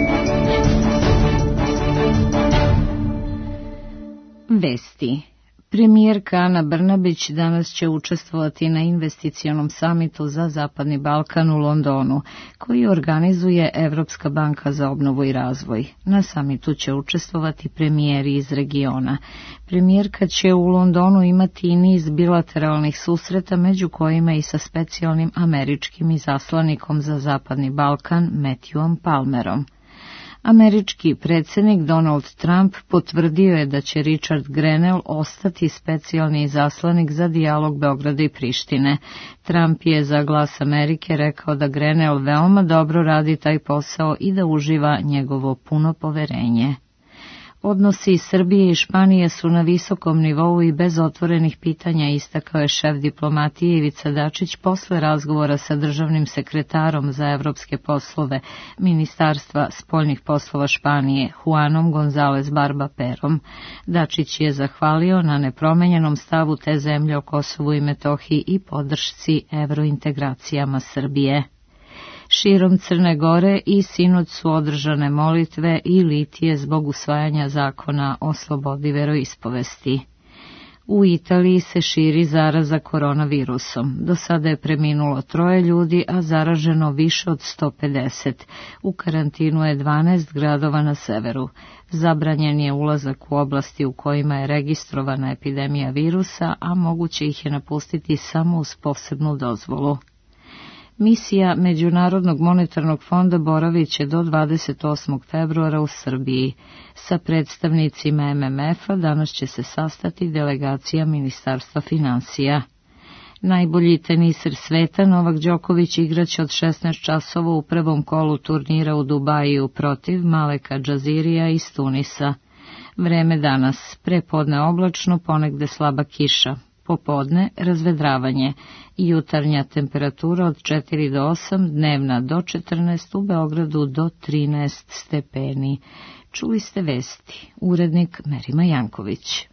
Vesti. Premijerka Ana Brnabić danas će učestvovati na investicionom samitu za Zapadni Balkan u Londonu, koji organizuje Evropska banka za obnovu i razvoj. Na samitu će učestvovati premijeri iz regiona. Premijerka će u Londonu imati i niz bilateralnih susreta, među kojima i sa specijalnim američkim izaslanikom za Zapadni Balkan Matthewom Palmerom. Američki predsjednik Donald Trump potvrdio je da će Richard Grenell ostati specijalni izaslanik za dijalog Beograda i Prištine. Trump je za Glas Amerike rekao da Grenell veoma dobro radi taj posao i da uživa njegovo puno poverenje. Odnosi Srbije i Španije su na visokom nivou i bez otvorenih pitanja, istakao je šef diplomatije Ivica Dačić posle razgovora sa državnim sekretarom za evropske poslove Ministarstva spoljnih poslova Španije, Juanom González Barba Perom. Dačić je zahvalio na nepromenjenom stavu te zemlje o Kosovu i Metohiji i podršci evrointegracijama Srbije. Širom Crne Gore i sinoć su održane molitve i litije zbog usvajanja zakona o slobodi veroispovesti. U Italiji se širi zaraza koronavirusom. Do sada je preminulo 3 ljudi, a zaraženo više od 150. U karantinu je 12 gradova na severu. Zabranjen je ulazak u oblasti u kojima je registrovana epidemija virusa, a moguće ih je napustiti samo uz posebnu dozvolu. Misija Međunarodnog monetarnog fonda boravit će do 28. februara u Srbiji. Sa predstavnicima MMF-a danas će se sastati delegacija Ministarstva financija. Najbolji teniser sveta Novak Đoković igraće od 16 časova u prvom kolu turnira u Dubaju protiv Maleka Džazirija iz Tunisa. Vreme danas, prepodne oblačno, ponegde slaba kiša. Popodne razvedravanje i jutarnja temperatura od 4 do 8, dnevna do 14, u Beogradu do 13 stepeni. Čuli ste vesti, urednik Merima Janković.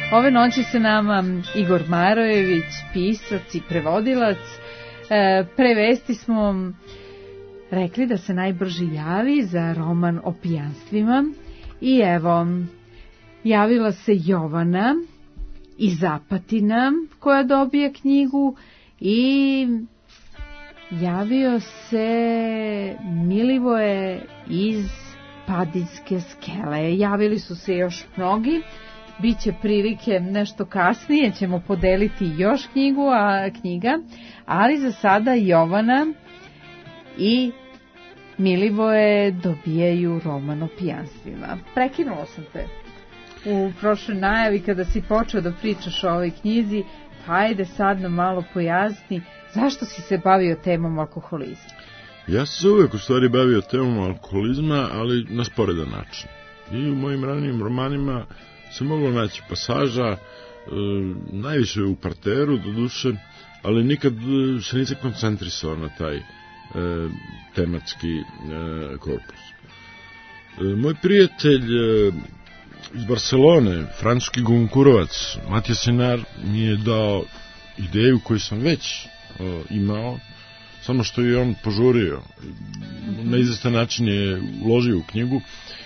Ove noći se nama Igor Marojević, pisac i prevodilac. Pre vesti smo rekli da se najbrže javi za roman o pijanstvima i evo, javila se Jovana iz Apatina koja dobije knjigu i javio se Milivoje iz Padinske skele. Javili su se još mnogi. Biće prilike nešto kasnije, ćemo podeliti još knjiga, ali za sada Jovana i Milivoje dobijaju roman o pijanstvima. Prekinula sam te u prošloj najavi kada si počeo da pričaš o ovoj knjizi, pa ajde sad nam malo pojasni zašto si se bavio temom alkoholizma. Ja sam se uvek u stvari bavio temom alkoholizma, ali na sporedan način. I u mojim ranijim romanima se moglo naći pasaža, najviše u parteru, doduše, ali nikad se nisam koncentrisao na taj tematski korpus. Moj prijatelj iz Barcelone, francuski gunkurovac, Matija Senar, mi je dao ideju koju sam već imao, samo što je on požurio. Na izvestan način je uložio u knjigu,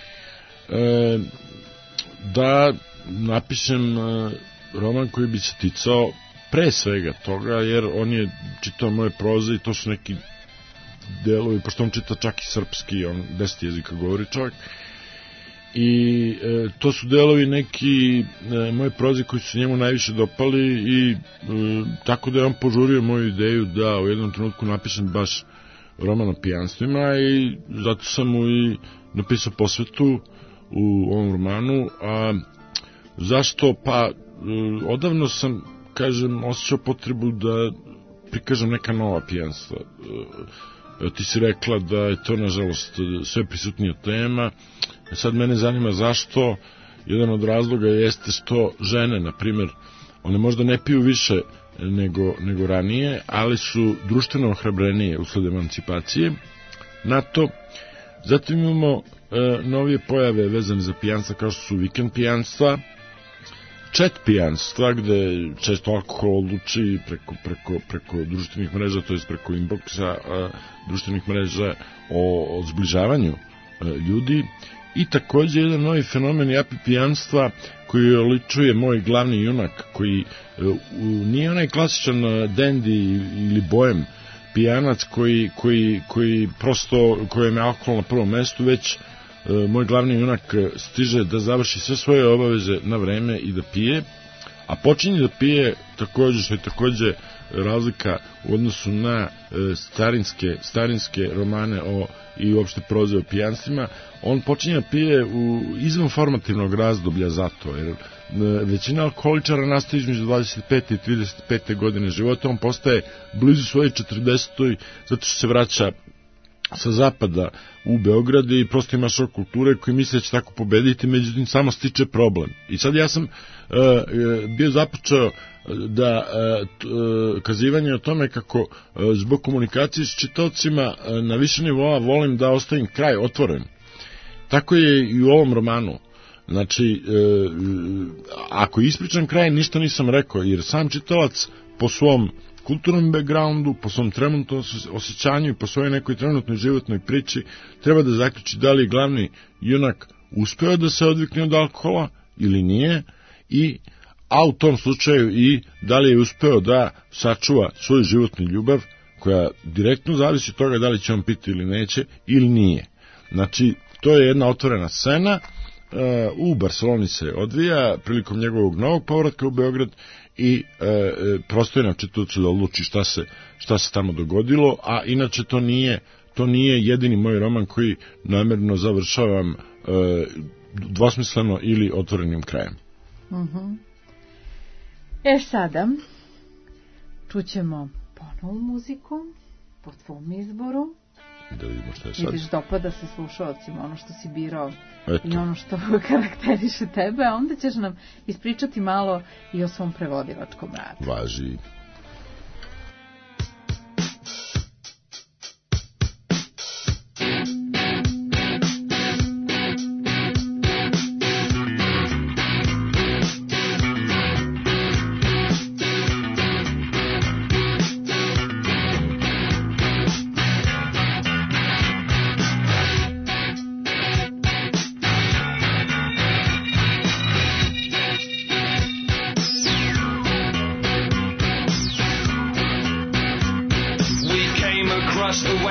da napišem roman koji bi se ticao pre svega toga, jer on je čitao moje proze i to su neki delovi, pošto on čita čak i srpski, on 10 jezika govori čovjek, i to su delovi neki moje proze koji su njemu najviše dopali i tako da je on požurio moju ideju da u jednom trenutku napišem baš roman o pijanstvima i zato sam mu i napisao posvetu u ovom romanu. A zašto? Pa odavno sam, kažem, osjećao potrebu da prikažem neka nova pijanstva. Ti si rekla da je to, nažalost, sve prisutnija tema. Sad mene zanima zašto. Jedan od razloga jeste što žene, na primjer, one možda ne piju više nego ranije, ali su društveno ohrabrenije usled emancipacije. Na to, zatim imamo novije pojave vezane za pijanstva kao što su vikend pijanstva, chat pijanstva, gde često alkohol odluči preko društvenih mreža, to je preko inboxa društvenih mreža o zbližavanju ljudi. I takođe jedan novi fenomen japi pijanstva koji oličuje moj glavni junak, koji nije onaj klasičan dandy ili bohem pijanac koji prosto, kojem je alkohol na prvom mestu, već moj glavni junak stiže da završi sve svoje obaveze na vreme i da pije, a počinje da pije takođe, što je takođe razlika u odnosu na starinske romane i uopšte proze o pijanstvima. On počinje da pije izvan formativnog razdoblja zato, jer većina alkoholičara nastaje između 25. i 35. godine života, on postaje blizu svoje 40. zato što se vraća sa zapada u Beograd i prosto ima šok kulture koji misle da će tako pobediti, međutim samo stiče problem. I sad ja sam bio započeo da kazivanje o tome kako zbog komunikacije s čitaocima na više nivoa volim da ostavim kraj otvoren. Tako je i u ovom romanu. Znači, ako ispričam kraj, ništa nisam rekao, jer sam čitalac po svom kulturnom backgroundu, po svom trenutnom osjećanju i po svojoj nekoj trenutnoj životnoj priči treba da zaključi da li je glavni junak uspeo da se odvikne od alkohola ili nije, a u tom slučaju i da li je uspeo da sačuva svoju životnu ljubav koja direktno zavisi od toga da li će on piti ili neće ili nije. Znači, to je jedna otvorena scena, u Barceloni se odvija prilikom njegovog novog povratka u Beograd i prosto je na čitaocu da odluči šta se tamo dogodilo, a inače to nije jedini moj roman koji namjerno završavam dvosmisleno ili otvorenim krajem. Sada čućemo ponovu muziku po tvom izboru. Da vidimo šta je sad. Vidiš, dopada se slušalcima ono što si birao. Eto. I ono što karakteriše tebe, a onda ćeš nam ispričati malo i o svom prevodilačkom radu. Važi.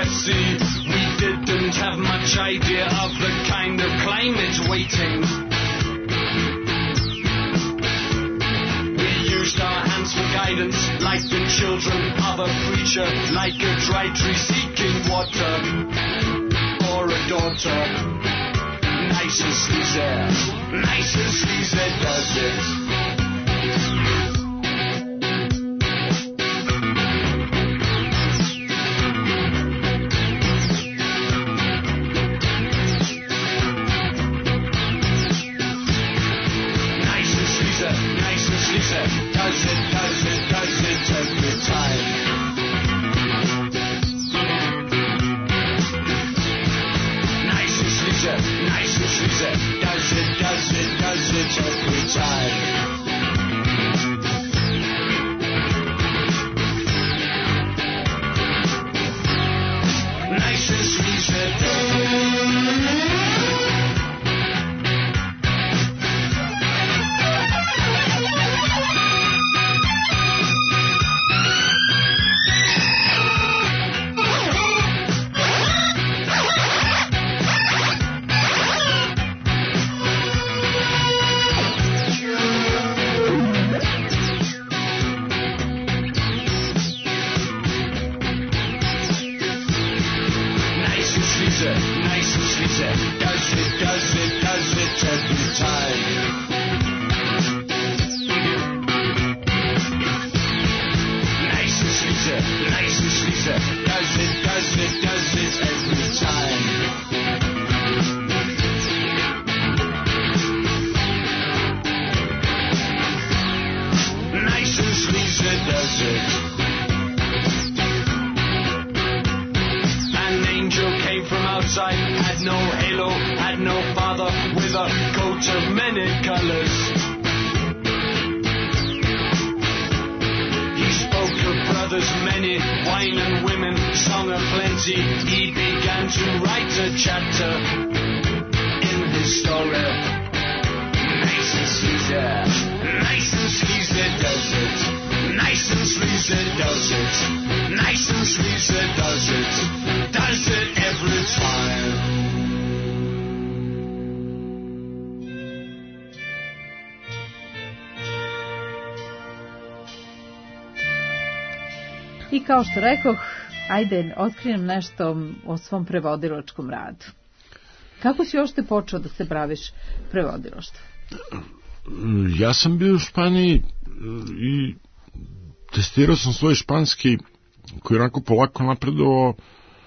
sea. We didn't have much idea of the kind of climate waiting. We used our hands for guidance, like the children of a preacher, like a dry tree seeking water, or a daughter. Nice and sleazy does it. Every time. Nice and sleazy, does it every time. Nice and sleazy, I kao što rekoh, ajde, otkrijem nešto o svom prevodilačkom radu. Kako si uopšte počeo da se baviš prevodilaštvom? Ja sam bio u Španiji i testirao sam svoj španski, koji je onako polako napredovao.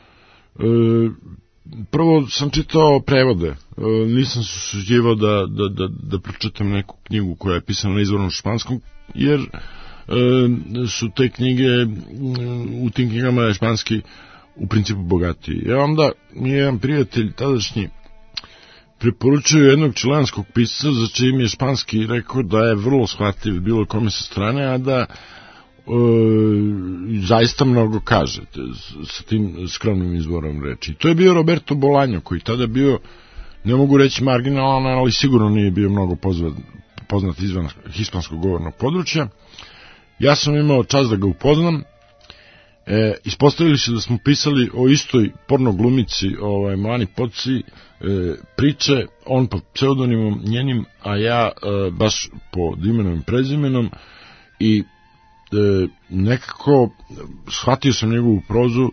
Prvo sam čitao prevode, nisam se usuđivao da pročitam neku knjigu koja je pisana na izvornom španskom, jer su te knjige, u tim knjigama je španski u principu bogatiji. Onda mi je jedan prijatelj tadašnji preporučio jednog čilanskog pisca za čim je španski rekao da je vrlo shvatljiv bilo kome sa strane, a da zaista mnogo kaže sa tim skromnim izborom reči. To je bio Roberto Bolaño, koji tada bio, ne mogu reći marginalan, ali sigurno nije bio mnogo poznat izvan hispanskog govornog područja. Ja sam imao čast da ga upoznam. Ispostavili se da smo pisali o istoj porno glumici, Mlani Poci, priče, on pod pseudonimom njenim, a ja baš pod imenom i prezimenom, i nekako shvatio sam njegovu prozu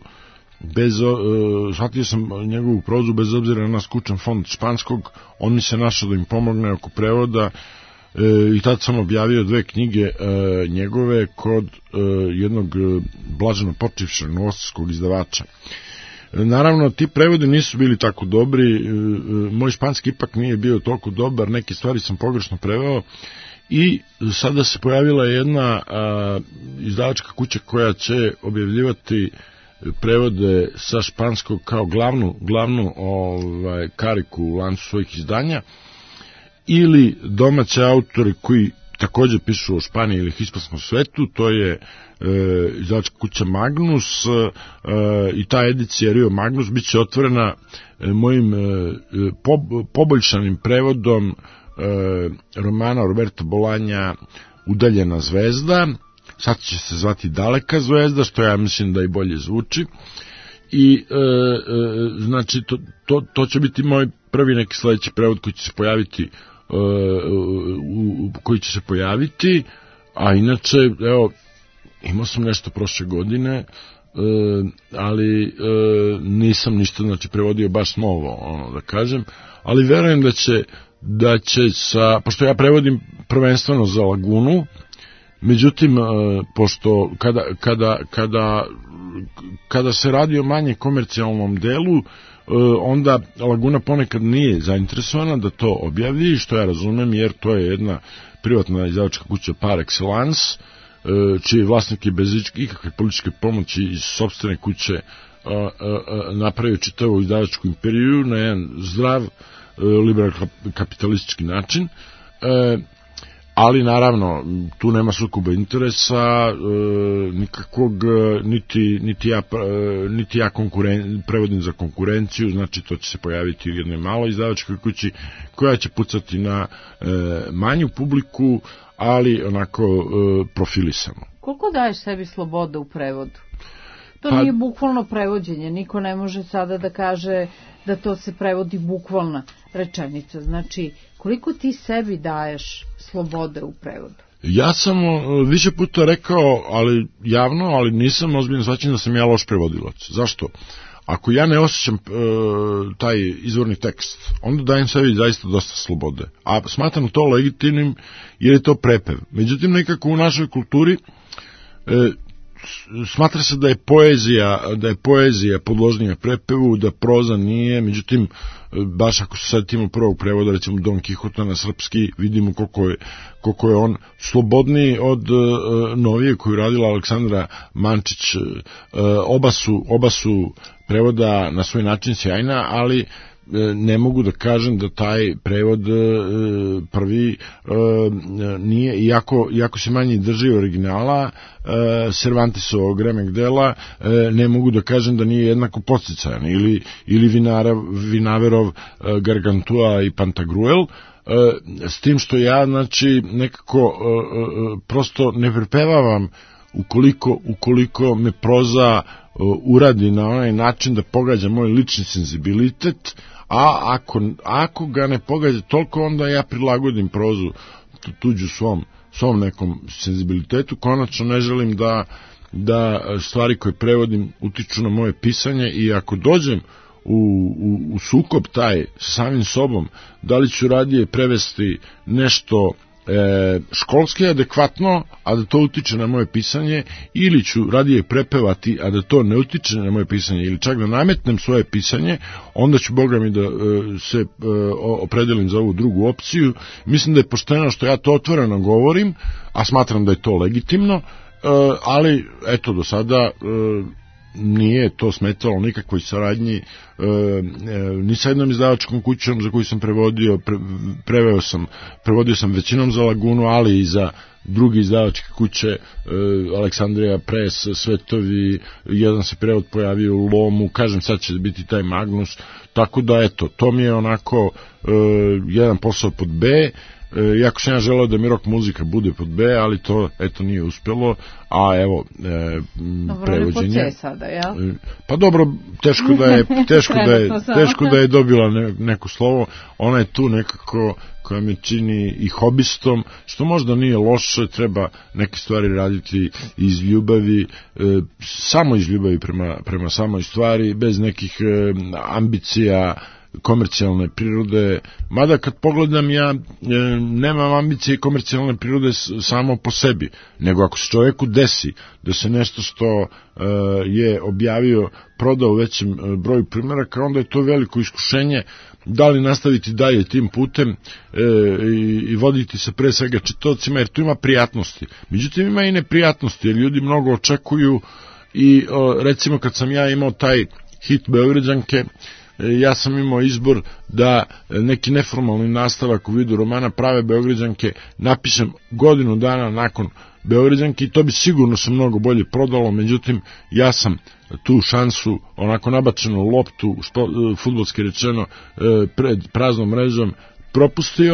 bez obzira na skučan fond španskog. On mi se našao da im pomogne oko prevoda i tad sam objavio 2 knjige njegove kod jednog blaženo počivšeg novosadskog izdavača. Naravno, ti prevodi nisu bili tako dobri, moj španski ipak nije bio toliko dobar, neke stvari sam pogrešno preveo, i sada se pojavila jedna izdavačka kuća koja će objavljivati prevode sa španskog kao glavnu kariku u lancu svojih izdanja, ili domaće autori koji također pišu o Španiji ili hispanskom svetu. To je izdavačka kuća Magnus, i ta edicija Rio Magnus bit će otvorena mojim poboljšanim prevodom romana Roberta Bolaña Udaljena zvezda. Sad će se zvati Daleka zvezda, što ja mislim da i bolje zvuči. i znači to će biti moj prvi neki sledeći prevod koji će se pojaviti, a inače, evo, imao sam nešto prošle godine, ali nisam ništa, znači, prevodio baš novo, da kažem, ali verujem da će pošto ja prevodim prvenstveno za Lagunu, međutim, pošto kada se radi o manje komercijalnom delu, onda Laguna ponekad nije zainteresovana da to objavi, što ja razumem, jer to je jedna privatna izdavačka kuća par excellence, čiji vlasnik je bez ikakve političke pomoći iz sopstvene kuće napravio čitavu izdavačku imperiju na jedan zdrav liberal kapitalistički način, ali naravno tu nema sukoba interesa nikakvog, niti ja prevodim za konkurenciju, znači to će se pojaviti u jednoj maloj izdavačkoj kući koja će pucati na manju publiku, ali onako profilisano. Koliko daješ sebi slobode u prevodu? To nije bukvalno prevođenje, niko ne može sada da kaže da to se prevodi bukvalna rečenica. Znači, koliko ti sebi daješ slobode u prevodu? Ja sam više puta rekao, ali javno, ali nisam ozbiljno shvaćen da sam ja loš prevodilac. Zašto? Ako ja ne osjećam taj izvorni tekst, onda dajem sebi zaista dosta slobode. A smatram to legitimnim jer je to prepev. Međutim, nekako u našoj kulturi smatra se da je poezija podložnija prepevu, da proza nije, međutim, baš ako se sad timo prvog prevoda, recimo Don Quixota na srpski, vidimo koliko je on slobodniji od novije koju radila Aleksandra Mančić. Oba su prevoda na svoj način sjajna, ali ne mogu da kažem da taj prevod prvi nije, iako se manje drži originala Cervantesovog remek dela, ne mogu da kažem da nije jednako podsticajan, ili Vinaverov Gargantua i Pantagruel, s tim što ja, znači, nekako prosto ne prepevavam ukoliko me proza uradi na onaj način da pogađa moj lični senzibilitet, a ako ga ne pogađa toliko, onda ja prilagodim prozu tuđu svom nekom senzibilitetu. Konačno ne želim da stvari koje prevodim utiču na moje pisanje, i ako dođem u sukob taj sa samim sobom, da li ću radije prevesti nešto školski adekvatno, a da to utiče na moje pisanje, ili ću radije prepevati, a da to ne utiče na moje pisanje, ili čak da nametnem svoje pisanje, onda ću, boga mi, da se opredelim za ovu drugu opciju. Mislim da je pošteno što ja to otvoreno govorim, a smatram da je to legitimno, ali eto, do sada nije to smetalo nikakvoj saradnji ni sa jednom izdavačkom kućom za koju sam prevodio. Prevodio sam većinom za Lagunu, ali i za drugi izdavačke kuće, Aleksandrija Press, Svetovi, jedan se prevod pojavio u Lomu, kažem, sad će biti taj Magnus, tako da eto, to mi je onako jedan posao pod B. Jako sam ja želeo da mi rock muzika bude pod B, ali to eto nije uspelo, a evo prevođenje. Dobro, je pod C sada, jel? Pa dobro, teško da je dobila neko slovo. Ona je tu nekako koja me čini i hobistom, što možda nije loše, treba neke stvari raditi iz ljubavi, samo iz ljubavi prema samoj stvari, bez nekih ambicija komercijalne prirode, mada kad pogledam, ja nemam ambicije komercijalne prirode samo po sebi, nego ako se čoveku desi da se nešto što je objavio prodao u većem broju primjeraka, onda je to veliko iskušenje da li nastaviti dalje tim putem i voditi se pre svega čitaocima, jer tu ima prijatnosti. Međutim, ima i neprijatnosti, jer ljudi mnogo očekuju i recimo kad sam ja imao taj hit Beograđanke, ja sam imao izbor da neki neformalni nastavak u vidu romana Prave Beograđanke napišem godinu dana nakon Beograđanke, i to bi sigurno se mnogo bolje prodalo. Međutim, ja sam tu šansu, onako nabačenu loptu, što fudbalski rečeno, pred praznom mrežom propustio.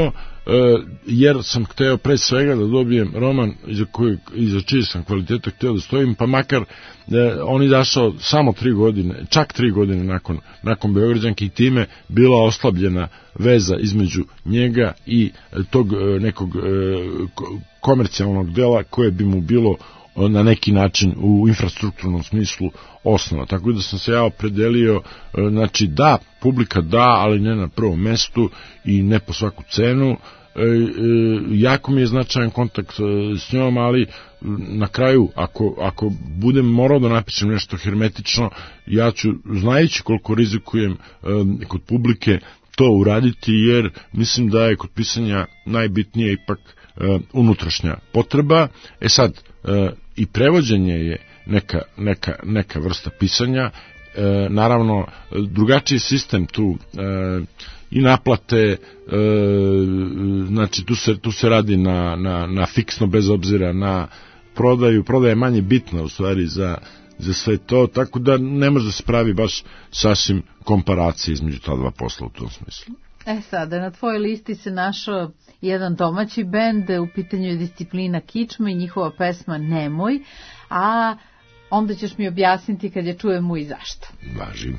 jer sam hteo pre svega da dobijem roman iza čije sam kvaliteta hteo da stojim, pa makar on izašao samo 3 godine, čak 3 godine nakon Beograđanke, i time bila oslabljena veza između njega i tog nekog komercijalnog dela koje bi mu bilo na neki način u infrastrukturnom smislu osnova. Tako da sam se ja opredelio, znači da, publika da, ali ne na prvom mestu i ne po svaku cenu. Jako mi je značajan kontakt s njom, ali na kraju, ako budem morao da napišem nešto hermetično, ja ću, znajući koliko rizikujem kod publike, to uraditi, jer mislim da je kod pisanja najbitnije ipak unutrašnja potreba. Sad, i prevođenje je neka vrsta pisanja, naravno drugačiji sistem tu i naplate, znači tu se radi na fiksno bez obzira na prodaju, prodaja je manje bitna u stvari za sve to, tako da ne može da se pravi baš sasvim komparacija između ta dva posla u tom smislu. Sada, na tvojoj listi se našao jedan domaći bend, u pitanju je Disciplina Kičma i njihova pesma Nemoj, a onda ćeš mi objasniti kad je čujemo i zašto. Važim.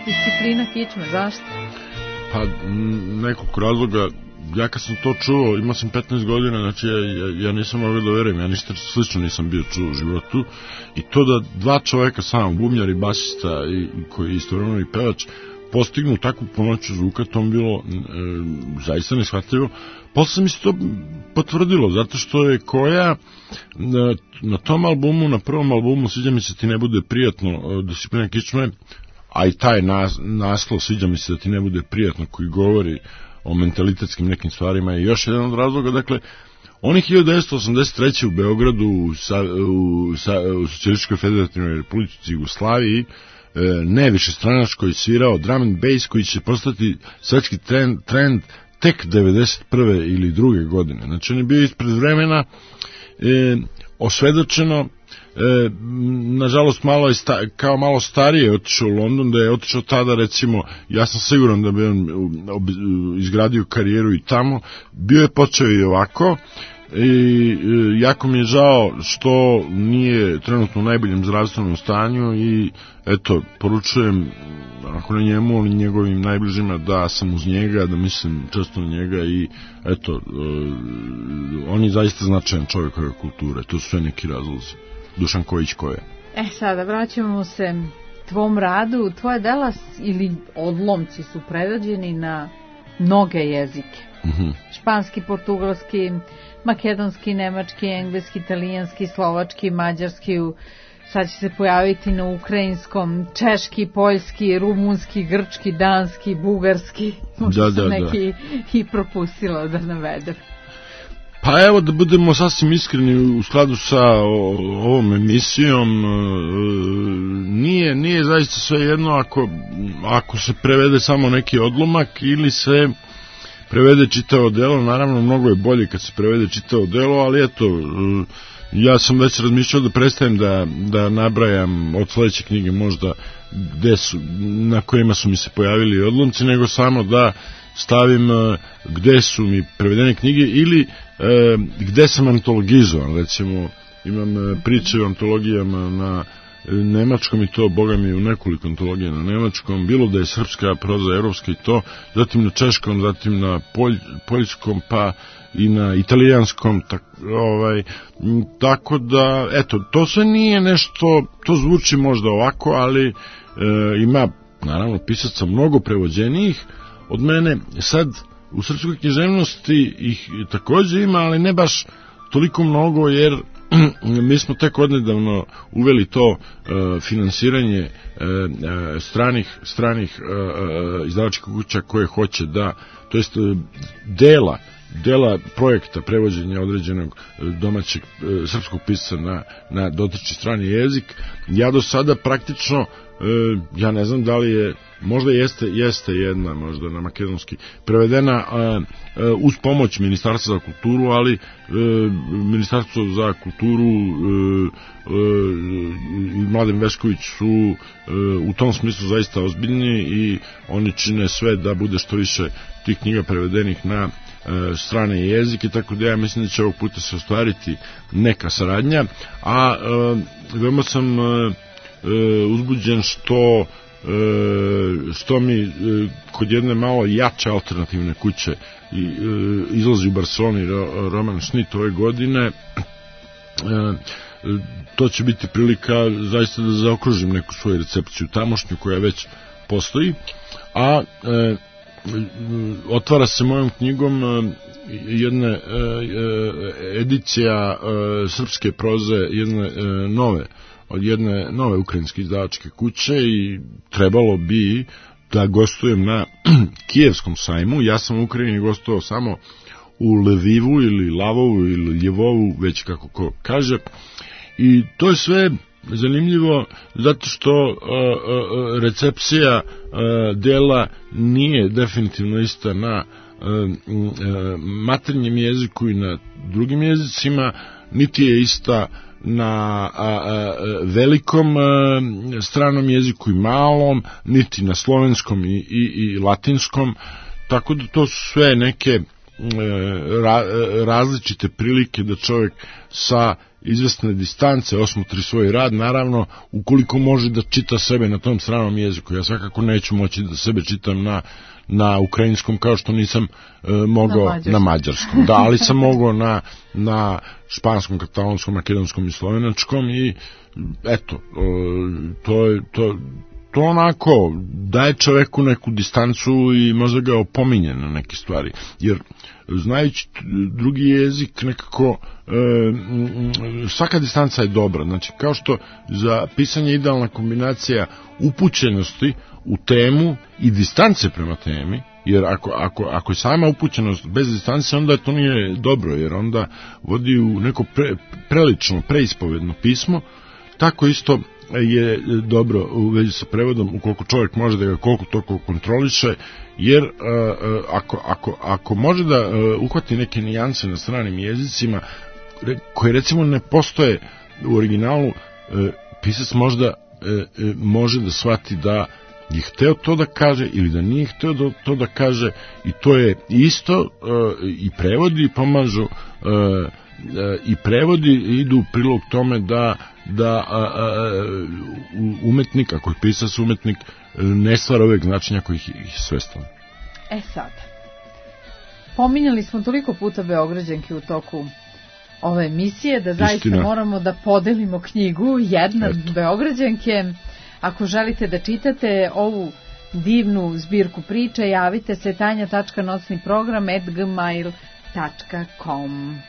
disciplina kičme, zašto? Pa nekoliko razloga. Ja kad sam to čuo, imao sam 15 godina, znači ja nisam mogao da verujem, ja ništa slično nisam bio čuo u životu, i to da dva čoveka samo, bubnjar i basista i koji je istovremeno i pevač, postignu takvu punoću zvuka, to mi bilo zaista neshvatljivo. Posle mi se to potvrdilo, zato što je Koja na tom albumu, na prvom albumu Sviđa mi se ti ne bude prijatno, Disciplina kičme, a i taj naslov Sviđa mi se da ti ne bude prijatno, koji govori o mentalitetskim nekim stvarima, je još jedan od razloga. Dakle, on je 1983. u Beogradu u Socijalističkoj federativnoj republici Jugoslaviji ne višestranačkoj svirao drum and bass koji će postati svetski trend tek 91. ili 2. godine. Znači on je bio ispred vremena, osvedočeno, nažalost kao malo starije otišao u London, da je otišao tada, recimo, ja sam siguran da bi on izgradio karijeru i tamo. Bio je počeo i ovako, i jako mi je žao što nije trenutno u najboljem zdravstvenom stanju, i eto, poručujem ako ne njemu, ali njegovim najbližima, da sam uz njega, da mislim često na njega, i eto, on je zaista značajan čovjek ove kulture. To su sve neki razlozi. Dušan Kojić Koja. Sada vraćamo se tvom radu. Tvoje dela ili odlomci su predađeni na mnoge jezike. Španski, portugalski, makedonski, nemački, engleski, italijanski, slovački, mađarski, sad će se pojaviti na ukrajinskom, češki, poljski, rumunski, grčki, danski, bugarski. Možda sam neki i propustila da navedem. Pa evo, da budemo sasvim iskreni, u skladu sa ovom emisijom, nije zaista sve jedno ako se prevede samo neki odlomak ili se prevede čitavo delo. Naravno, mnogo je bolje kad se prevede čitavo delo, ali eto, ja sam već razmišljao da prestajem da nabrajam od sledeće knjige možda na kojima su mi se pojavili odlomci, nego samo da stavim gde su mi prevedene knjige ili gde sam antologizovan. Recimo, imam priče o antologijama na nemačkom, i to, boga mi, u nekoliko antologija na nemačkom, bilo da je srpska proza, evropska, i to, zatim na češkom, zatim na poljskom, pa i na italijanskom, tako da, eto, to sve nije nešto, to zvuči možda ovako, ali ima, naravno, pisaca mnogo prevođenijih od mene. Sad, u srpskoj književnosti ih takođe ima, ali ne baš toliko mnogo, jer mi smo tek odnedavno uveli to finansiranje stranih izdavačkih kuća koje hoće da, to jest dela projekta prevođenja određenog domaćeg srpskog pisca na dotični strani jezik. Ja do sada praktično, ja ne znam da li je, možda jeste jedna, možda na makedonski, prevedena uz pomoć Ministarstva za kulturu, ali Ministarstvo za kulturu i Mladen Vešković su u tom smislu zaista ozbiljni, i oni čine sve da bude što više tih knjiga prevedenih na strane jezike, tako da ja mislim da će ovog puta se ostvariti neka saradnja, a veoma sam uzbuđen što mi kod jedne malo jače alternativne kuće izlazi u Barceloni roman Šnit ove godine. To će biti prilika zaista da zaokružim neku svoju recepciju tamošnju koja već postoji, a otvara se mojom knjigom jedna edicija srpske proze od jedne nove ukrajinske izdavačke kuće, i trebalo bi da gostujem na Kijevskom sajmu. Ja sam u Ukrajini gostovao samo u Lvivu ili Lavovu ili Ljevovu, već kako ko kaže, i to je sve zanimljivo zato što recepcija dela nije definitivno ista na maternjem jeziku i na drugim jezicima, niti je ista na velikom stranom jeziku i malom, niti na slovenskom i latinskom, tako da to su sve neke različite prilike da čovjek sa izvesne distance osmotri svoj rad, naravno ukoliko može da čita sebe na tom stranom jeziku. Ja svakako neću moći da sebe čitam na ukrajinskom kao što nisam mogao na mađarskom. Da, ali sam mogao na španskom, katalonskom, makedonskom i slovenačkom i eto, to onako daje čoveku neku distancu i možda ga opominje na neke stvari, jer znajući drugi jezik nekako svaka distanca je dobra, znači kao što za pisanje idealna kombinacija upućenosti u temu i distance prema temi, jer ako je sama upućenost bez distance, onda to nije dobro, jer onda vodi u neko prelično, preispovedno pismo. Tako isto je dobro u vezi sa prevodom, ukoliko čovjek može da ga koliko toliko kontroliše, jer ako može da uhvati neke nijanse na stranim jezicima koje recimo ne postoje u originalu, pisac možda može da shvati da je hteo to da kaže ili da nije hteo to da kaže, i to je isto. I prevodi pomažu, i prevodi idu u prilog tome da umetnik, ako je pisac umetnik, ne stvara uvek značenja kojih je svestan. Sad, pominjali smo toliko puta Beograđanke u toku ove emisije da zaista moramo da podelimo knjigu Jedna Beograđanke. Ako želite da čitate ovu divnu zbirku priča, javite se tanja.nocniprogram@gmail.com.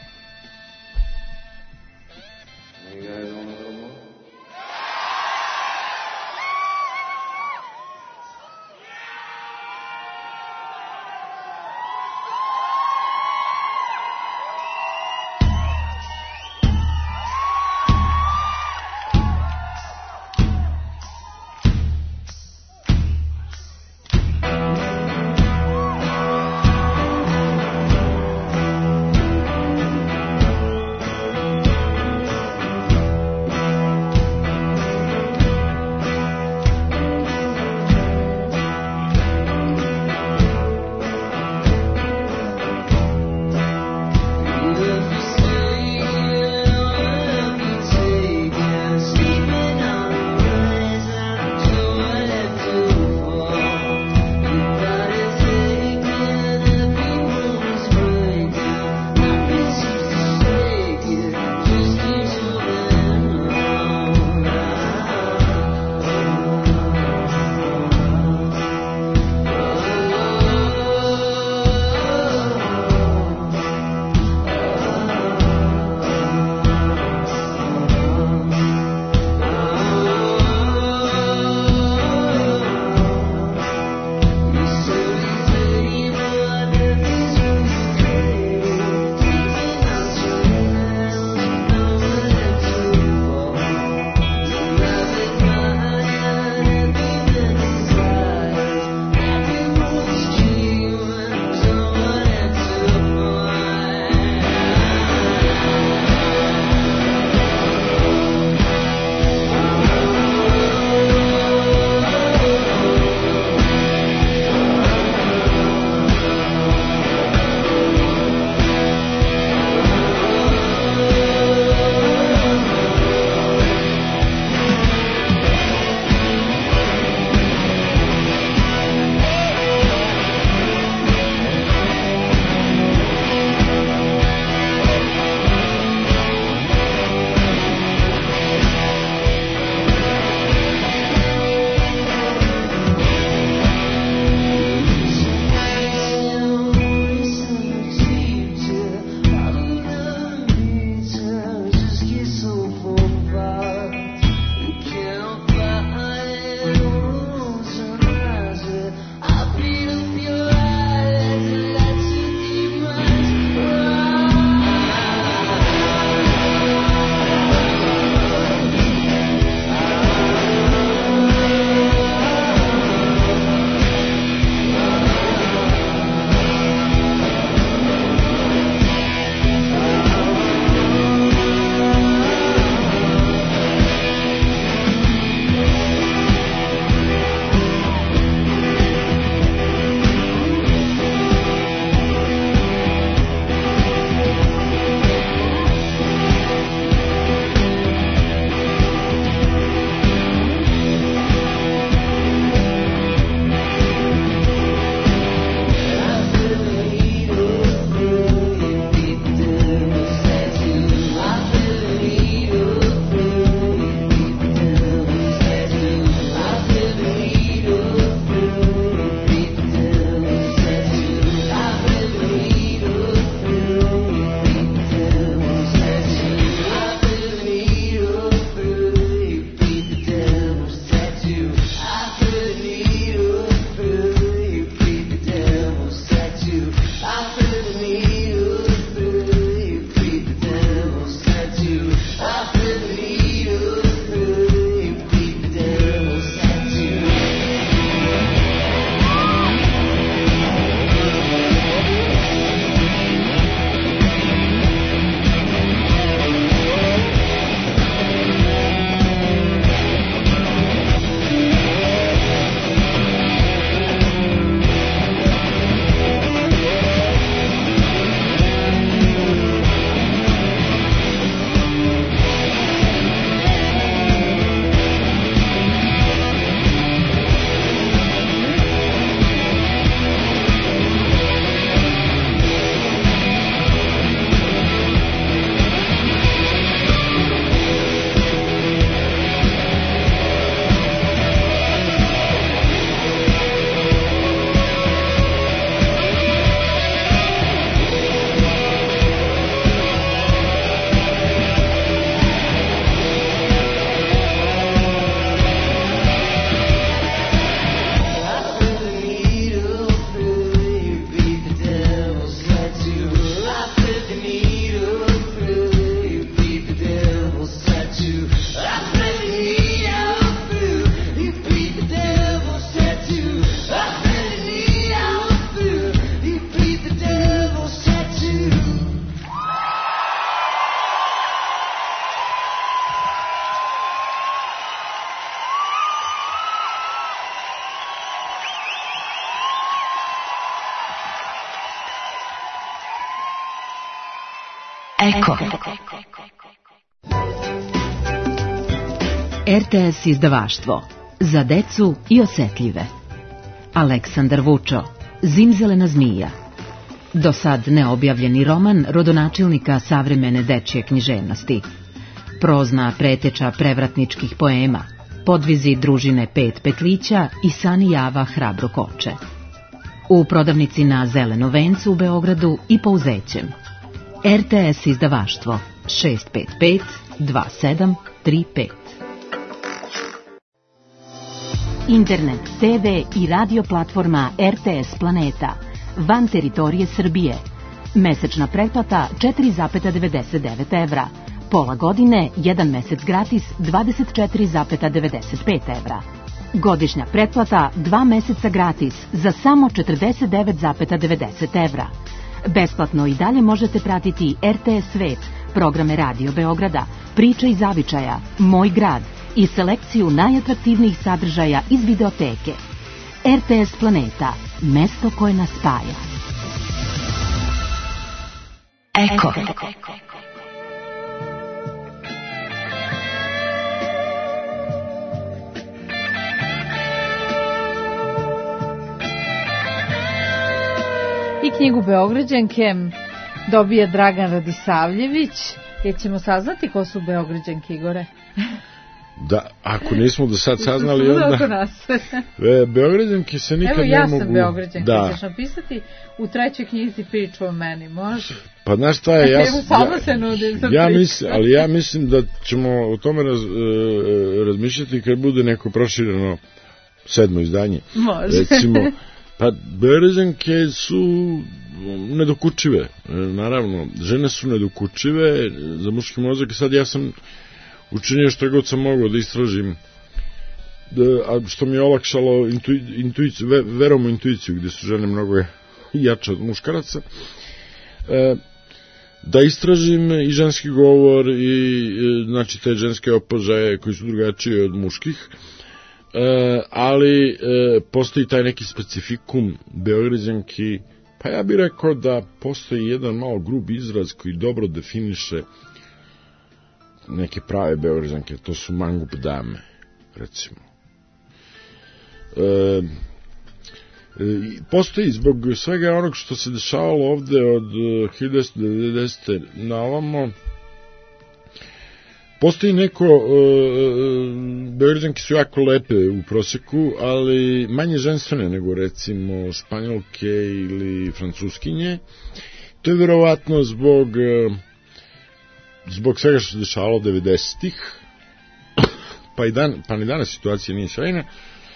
Eko. RTS izdavaštvo za decu i osetljive. Aleksandar Vučo, Zimzelena zmija. Do sad neobjavljeni roman rodonačelnika savremene dečje književnosti. Prozna preteča prevratničkih poema, podvizi družine Pet petlića i Sani Java hrabro koče. U prodavnici na Zeleno vencu u Beogradu i po Uzećem. RTS izdavaštvo 655 2735. Internet, TV i radio platforma RTS Planeta van teritorije Srbije. Mesečna pretplata 4,99 evra. Pola godine, 1 mesec gratis 24,95 evra. Godišnja pretplata 2 meseca gratis za samo 49,90 evra. Besplatno i dalje možete pratiti RTS Svet, programe Radio Beograda, Priče iz zavičaja, Moj grad i selekciju najatraktivnijih sadržaja iz videoteke. RTS Planeta, mesto koje nas spaja. Eko. I knjigu Beograđanke dobija Dragan Radisavljević. Jer ćemo saznati ko su Beograđanke, Igore? Da, ako nismo do sad saznali, onda... Beograđanke se nikad ne mogu... Evo ja sam Beograđanka, ćeš napisati u trećoj knjizi priču o meni, može? Pa znaš šta je, samo se nudim za priču. Ali ja mislim da ćemo o tome razmišljati kad bude neko prošireno 7. izdanje. Može. Recimo, pa Beograđanke su nedokučive, naravno, žene su nedokučive za muški mozak i sad ja sam učinio što god sam mogao da istražim, a što mi je olakšalo verom u intuiciju, gdje su žene mnogo jače od muškaraca, da istražim i ženski govor i znači te ženske opožaje koji su drugačije od muških, ali postoji taj neki specifikum Beograđanki. Pa ja bih rekao da postoji jedan malo grub izraz koji dobro definiše neke prave Beograđanke, to su mangup dame, recimo. Postoji zbog svega onog što se dešavalo ovde od 1990. na ovamo, postoji neko, Beograđanke su jako lepe u proseku, ali manje ženstvene nego recimo Španjolke ili Francuskinje. To je verovatno zbog svega što se dešavalo 90-ih, pa ni danas situacija nije sjajna,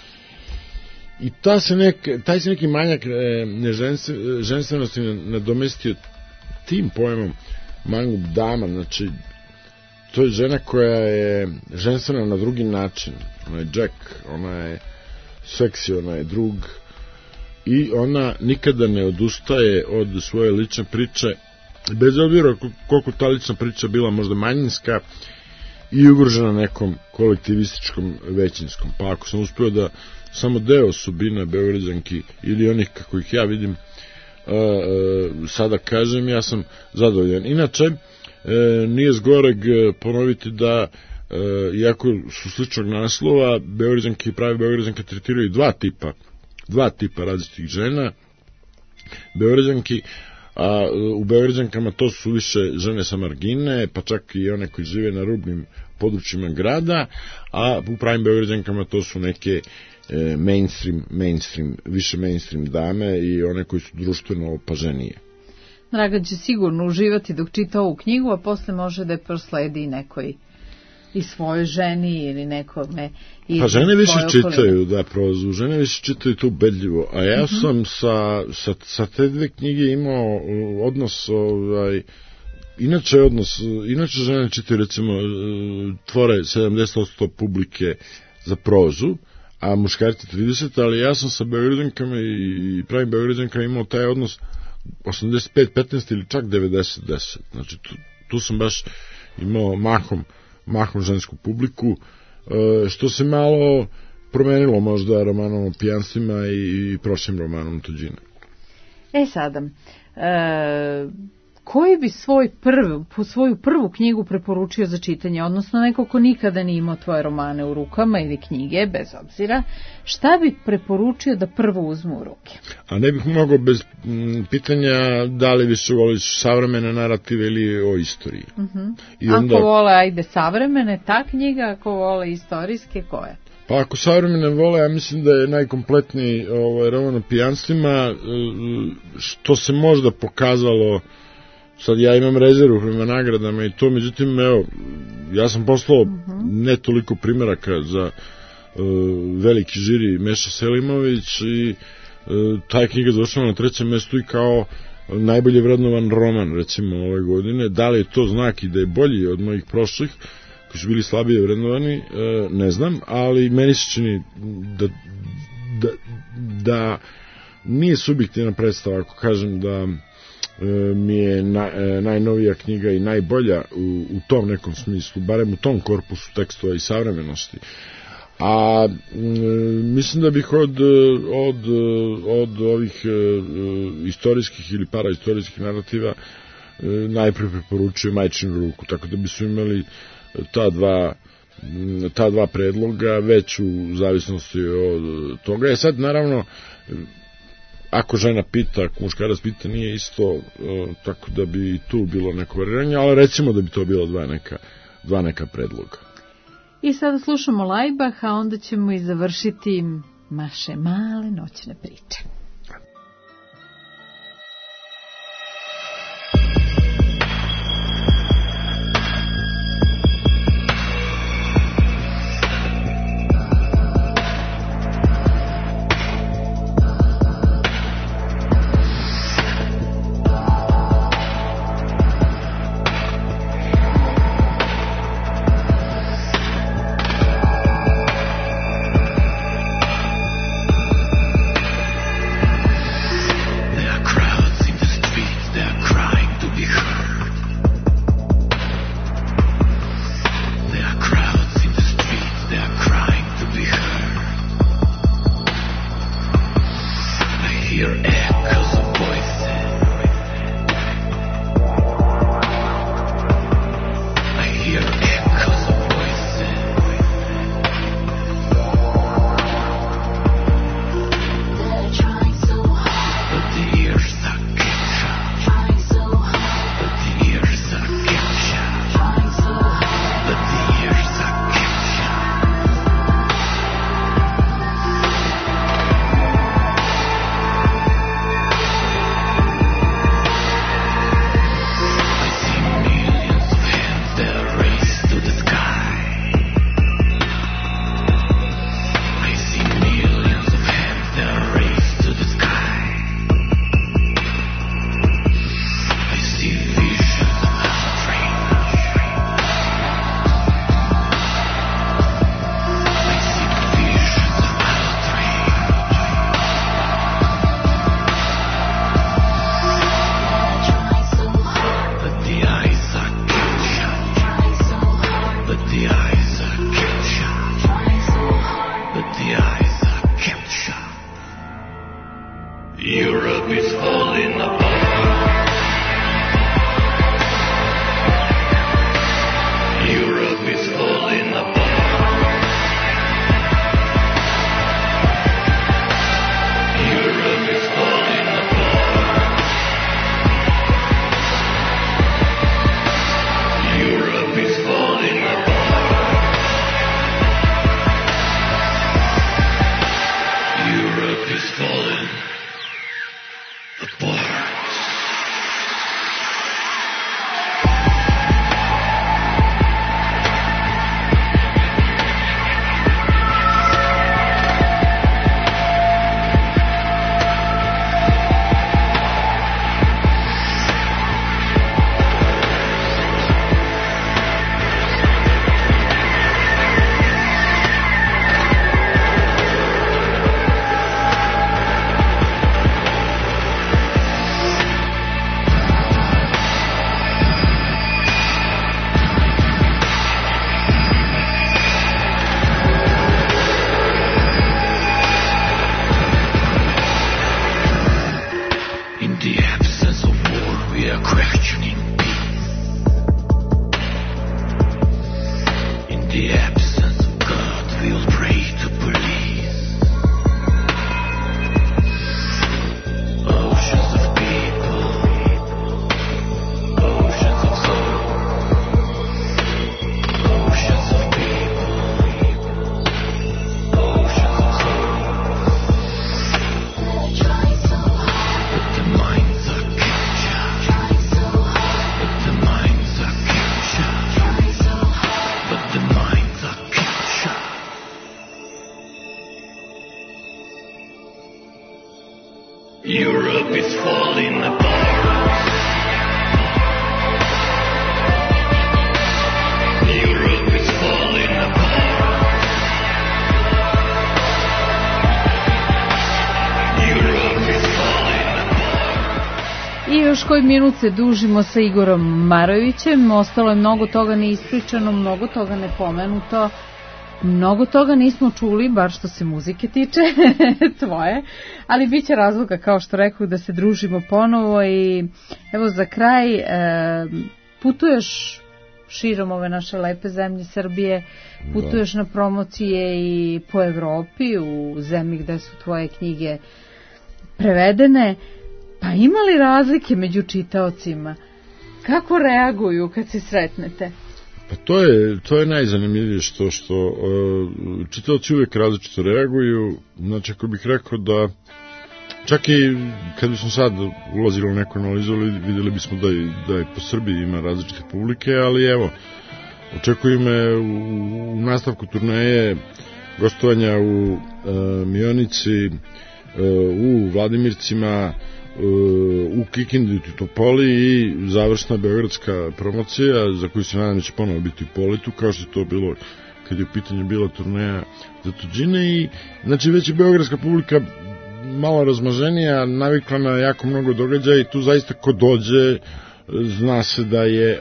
I taj se neki manjak ženstvenosti nadomestio tim pojmom mangup dama, znači to je žena koja je ženstvena na drugi način, ona je Jack, ona je seksi, ona je drug i ona nikada ne odustaje od svoje lične priče, bez obzira koliko ta lična priča bila možda manjinska i ugrožena nekom kolektivističkom većinskom. Pa ako sam uspio da samo deo osobina Beograđanki ili onih kako ih ja vidim sada kažem, ja sam zadovoljan. Inače, nije zgoreg ponoviti da iako su sličnog naslova, Beograđanke i prave Beograđanke tretiraju dva tipa različitih žena. Beograđanki, a u Beograđankama to su više žene sa margine, pa čak i one koji žive na rubnim područjima grada, a u pravim Beograđankama to su neke više mainstream dame i one koji su društveno opaženije. Dragan će sigurno uživati dok čita ovu knjigu, a posle može da je prosledi nekoj i svojoj ženi ili nekome. Pa žene više čitaju, da, prozu, žene više čitaju to ubedljivo, a ja sam sa te dve knjige imao odnos, inače žene čitaju, recimo, tvore 70% publike za prozu, a muškarci 30%, ali ja sam sa Beograđankama i pravim Beograđankama imao taj odnos 85-15 ili čak 90-10. Znači, tu sam baš imao mahom žensku publiku, što se malo promenilo možda romanom o pijanstvima i prošlim romanom Tuđina. Sada, koji bi svoju prvu knjigu preporučio za čitanje, odnosno neko ko nikada nije imao tvoje romane u rukama ili knjige, bez obzira, šta bi preporučio da prvo uzmu u ruke? A ne bih mogao bez pitanja da li više voliš savremene narative ili o istoriji. I onda, ako vole, savremene, ta knjiga, ako vole istorijske, koje? Pa ako savremene vole, ja mislim da je najkompletniji roman o pijanstvima, što se možda pokazalo. Sad ja imam rezervu prema nagradama i to, međutim, evo, ja sam poslao ne toliko primeraka za veliki žiri Meša Selimović i ta knjiga završila na 3. mestu i kao najbolje vrednovan roman, recimo, ove godine. Da li je to znak i da je bolji od mojih prošlih, koji su bili slabije vrednovani, ne znam, ali meni se čini da nije subjektivna predstava, ako kažem da mi je najnovija knjiga i najbolja u tom nekom smislu, barem u tom korpusu tekstova i savremenosti. A mislim da bih od ovih istorijskih ili paraistorijskih narativa najprije preporučujem Majčinu ruku, tako da bi su imali ta dva predloga već u zavisnosti od toga. Sad naravno, ako žena pita, ako muškarac pita, nije isto, tako da bi tu bilo neko variranje, ali recimo da bi to bilo dva neka predloga. I sada slušamo Lajbah, a onda ćemo i završiti naše male noćne priče. Europe is falling apart. Europe is falling apart. Europe is falling apart. Europe is falling apart. Europe is falling apart. Europe is falling apart. Europe is falling apart. Europe is falling apart. I još koji minut se dužimo sa Igorom Marovićem. Ostalo je mnogo toga neispričano, mnogo toga nepomenuto. Mnogo toga nismo čuli, bar što se muzike tiče, tvoje, ali bit će razloga, kao što rekao, da se družimo ponovo. I evo za kraj, putuješ širom ove naše lepe zemlje Srbije, putuješ na promocije i po Evropi, u zemlji gde su tvoje knjige prevedene, pa ima li razlike među čitaocima? Kako reaguju kad se sretnete? Pa to je najzanimljivije što čitaoci uvijek različito reaguju. Znači, ako bih rekao da čak i kad bismo sad ulazili u neku analizu, vidjeli bismo da je po Srbiji ima različite publike, ali evo, očekuju me u nastavku turneje gostovanja u Mionici, u Vladimircima, u Kikindi i Topoli i završna beogradska promocija za koju se nadam da će ponovo biti u Politu, kao što je to bilo kad je u pitanju bila turneja za tuđine. I znači već je beogradska publika malo razmaženija, navikla na jako mnogo događaja i tu zaista ko dođe zna se da je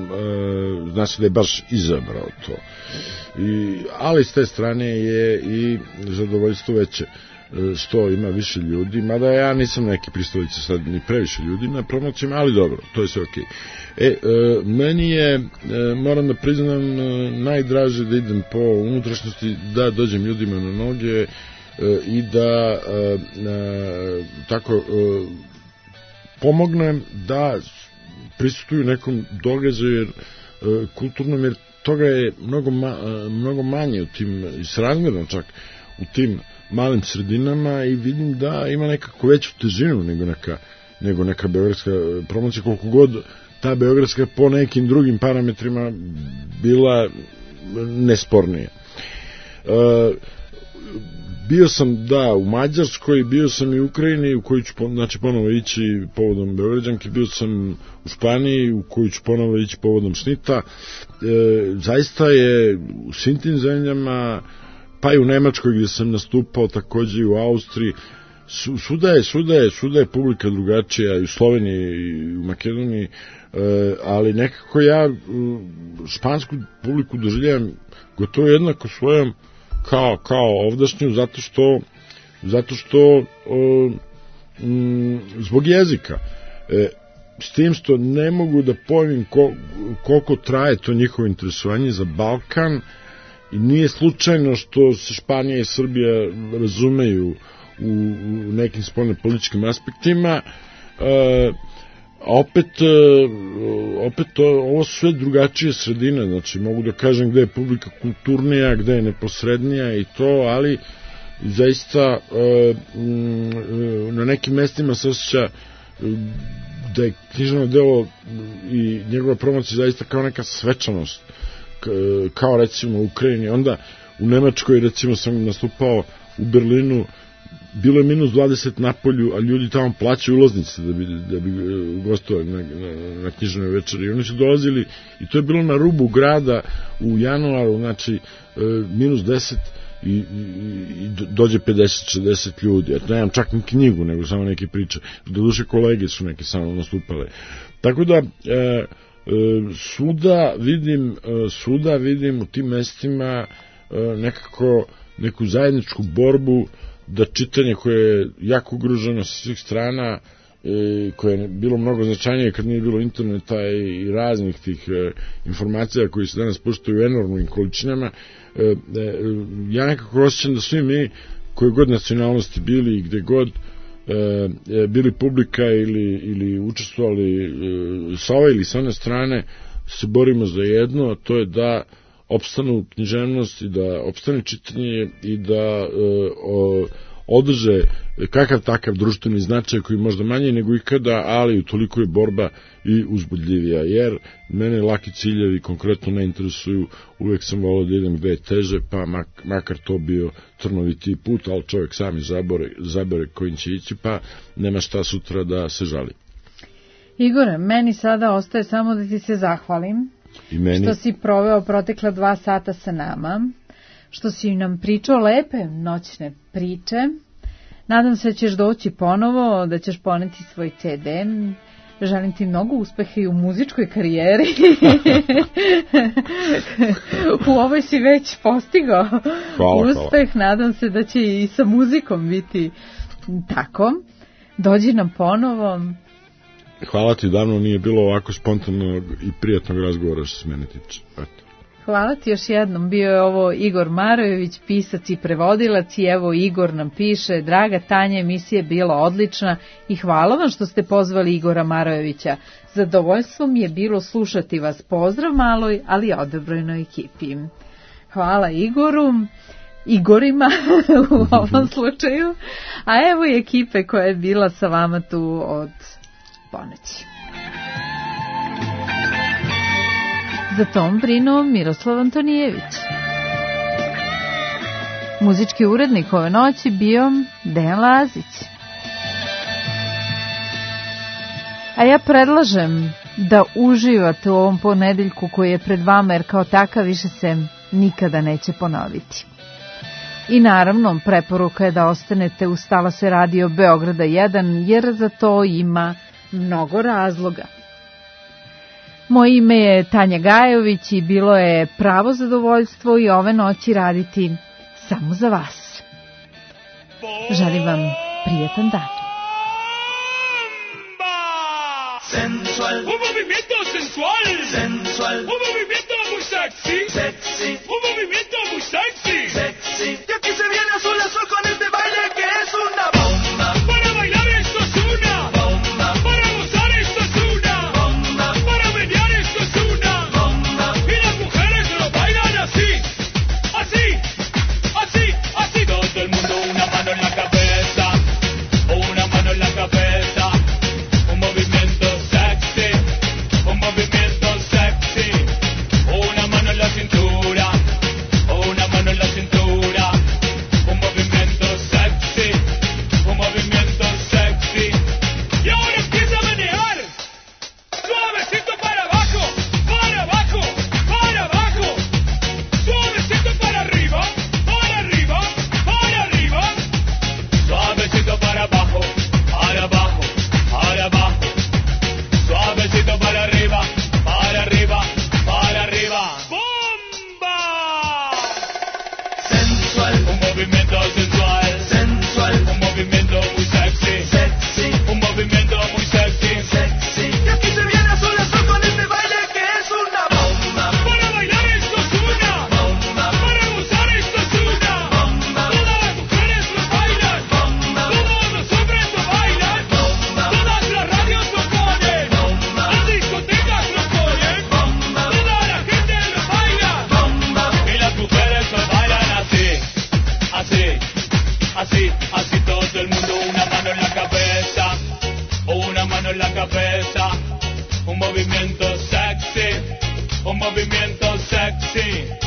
baš izabrao to. Ali s te strane je i zadovoljstvo veće što ima više ljudi, mada ja nisam neki pristalica sad ni previše ljudi na promocijama, ali dobro, to je sve okej. Meni je, moram da priznam, najdraže da idem po unutrašnjosti, da dođem ljudima na noge i da tako pomognem da prisustvuju nekom događaju kulturnom, jer toga je mnogo manje u tim, i srazmjerno čak u tim malim sredinama, i vidim da ima nekako veću težinu nego neka beogradska promocija, koliko god ta beogradska po nekim drugim parametrima bila nespornija. Bio sam, u Mađarskoj, bio sam i u Ukrajini, u koju ću ponovo ići povodom Beograđanke, bio sam u Španiji, u koju ću ponovo ići povodom Šnita. Zaista je u svim tim zemljama, pa i u Nemačkoj gdje sam nastupao, takođe i u Austriji, svuda je publika drugačija, i u Sloveniji i u Makedoniji, ali nekako ja špansku publiku doživljavam gotovo jednako svojom kao ovdašnju, zato što zbog jezika. S tim što ne mogu da pojmim koliko traje to njihovo interesovanje za Balkan i nije slučajno što se Španija i Srbija razumeju u nekim spoljnopolitičkim aspektima. Opet ovo su sve drugačije sredine, znači mogu da kažem gde je publika kulturnija, gde je neposrednija i to, ali zaista na nekim mestima se osjeća da je književno delo i njegova promocija zaista kao neka svečanost, kao recimo u Ukrajini. Onda u Nemačkoj recimo sam nastupao u Berlinu, bilo je minus 20 na polju, a ljudi tamo plaćaju ulaznice da bi gostovali na književnoj večeri. I oni su dolazili i to je bilo na rubu grada u januaru, znači minus 10 i dođe 50-60 ljudi. Ja nemam čak ni knjigu, nego samo neke priče. Doduše kolege su neke samo nastupale. Tako da svuda vidim u tim mestima nekako neku zajedničku borbu da čitanje koje je jako ugroženo sa svih strana, koje je bilo mnogo značajnije kad nije bilo interneta i raznih tih informacija koji se danas puštaju u enormnim količinama, ja nekako osjećam da svi mi, koje god nacionalnosti bili i gde god bili publika ili učestvovali sa ove ili sa one strane, se borimo za jedno, a to je da opstanu književnost i da opstane čitanje i da održe kakav takav društveni značaj koji je možda manje nego ikada, ali utoliko je borba i uzbudljivija, jer mene laki ciljevi konkretno ne interesuju, uvek sam volao da idem gde je teže, pa makar to bio trnoviti put, ali čovjek sami zabere kojim će ići, pa nema šta sutra da se žali. Igore, meni sada ostaje samo da ti se zahvalim što si proveo protekla 2 sata sa nama, što si nam pričao lepe noćne priče. Nadam se da ćeš doći ponovo, da ćeš poneti svoj CD. Želim ti mnogo uspeha i u muzičkoj karijeri. U ovoj si već postigao uspeh. Nadam se da će i sa muzikom biti tako. Dođi nam ponovo. Hvala ti, davno nije bilo ovako spontanog i prijatnog razgovora što se mene tiče. Hvala ti još jednom, bio je ovo Igor Marojević, pisac i prevodilac, i evo Igor nam piše: draga Tanja, emisija je bila odlična i hvala vam što ste pozvali Igora Marojevića. Zadovoljstvo mi je bilo slušati vas, pozdrav maloj, ali odabrojnoj ekipi. Hvala Igorima u ovom slučaju, a evo i ekipe koja je bila sa vama tu od ponoći. Za tom brinuo Miroslav Antonijević. Muzički urednik ove noći bio Dejan Lazić. A ja predlažem da uživate u ovom ponedeljku koji je pred vama, jer kao takav više se nikada neće ponoviti. I naravno, preporuka je da ostanete uz talase Radio Beograda 1, jer za to ima mnogo razloga. Moje ime je Tanja Gajović i bilo je pravo zadovoljstvo i ove noći raditi samo za vas. Želim vam prijatan dan. Sensual, un movimiento sensual, sensual, un movimiento muy sexy, sexy, un movimiento muy sexy, sexy. Y aquí se viene azul azul con este baile que es una bomba. Para bailar esto es una bomba. Para gozar esto es una bomba. Para menear esto es una bomba. Y las mujeres lo bailan así, así, así, así. Todo el mundo una mano en la cabeza, una mano en la cabeza. Un movimiento sexy, una mano en la cintura, una mano en la cintura, un movimiento sexy. Así todo el mundo, una mano en la cabeza, una mano en la cabeza. Un movimiento sexy, un movimiento sexy.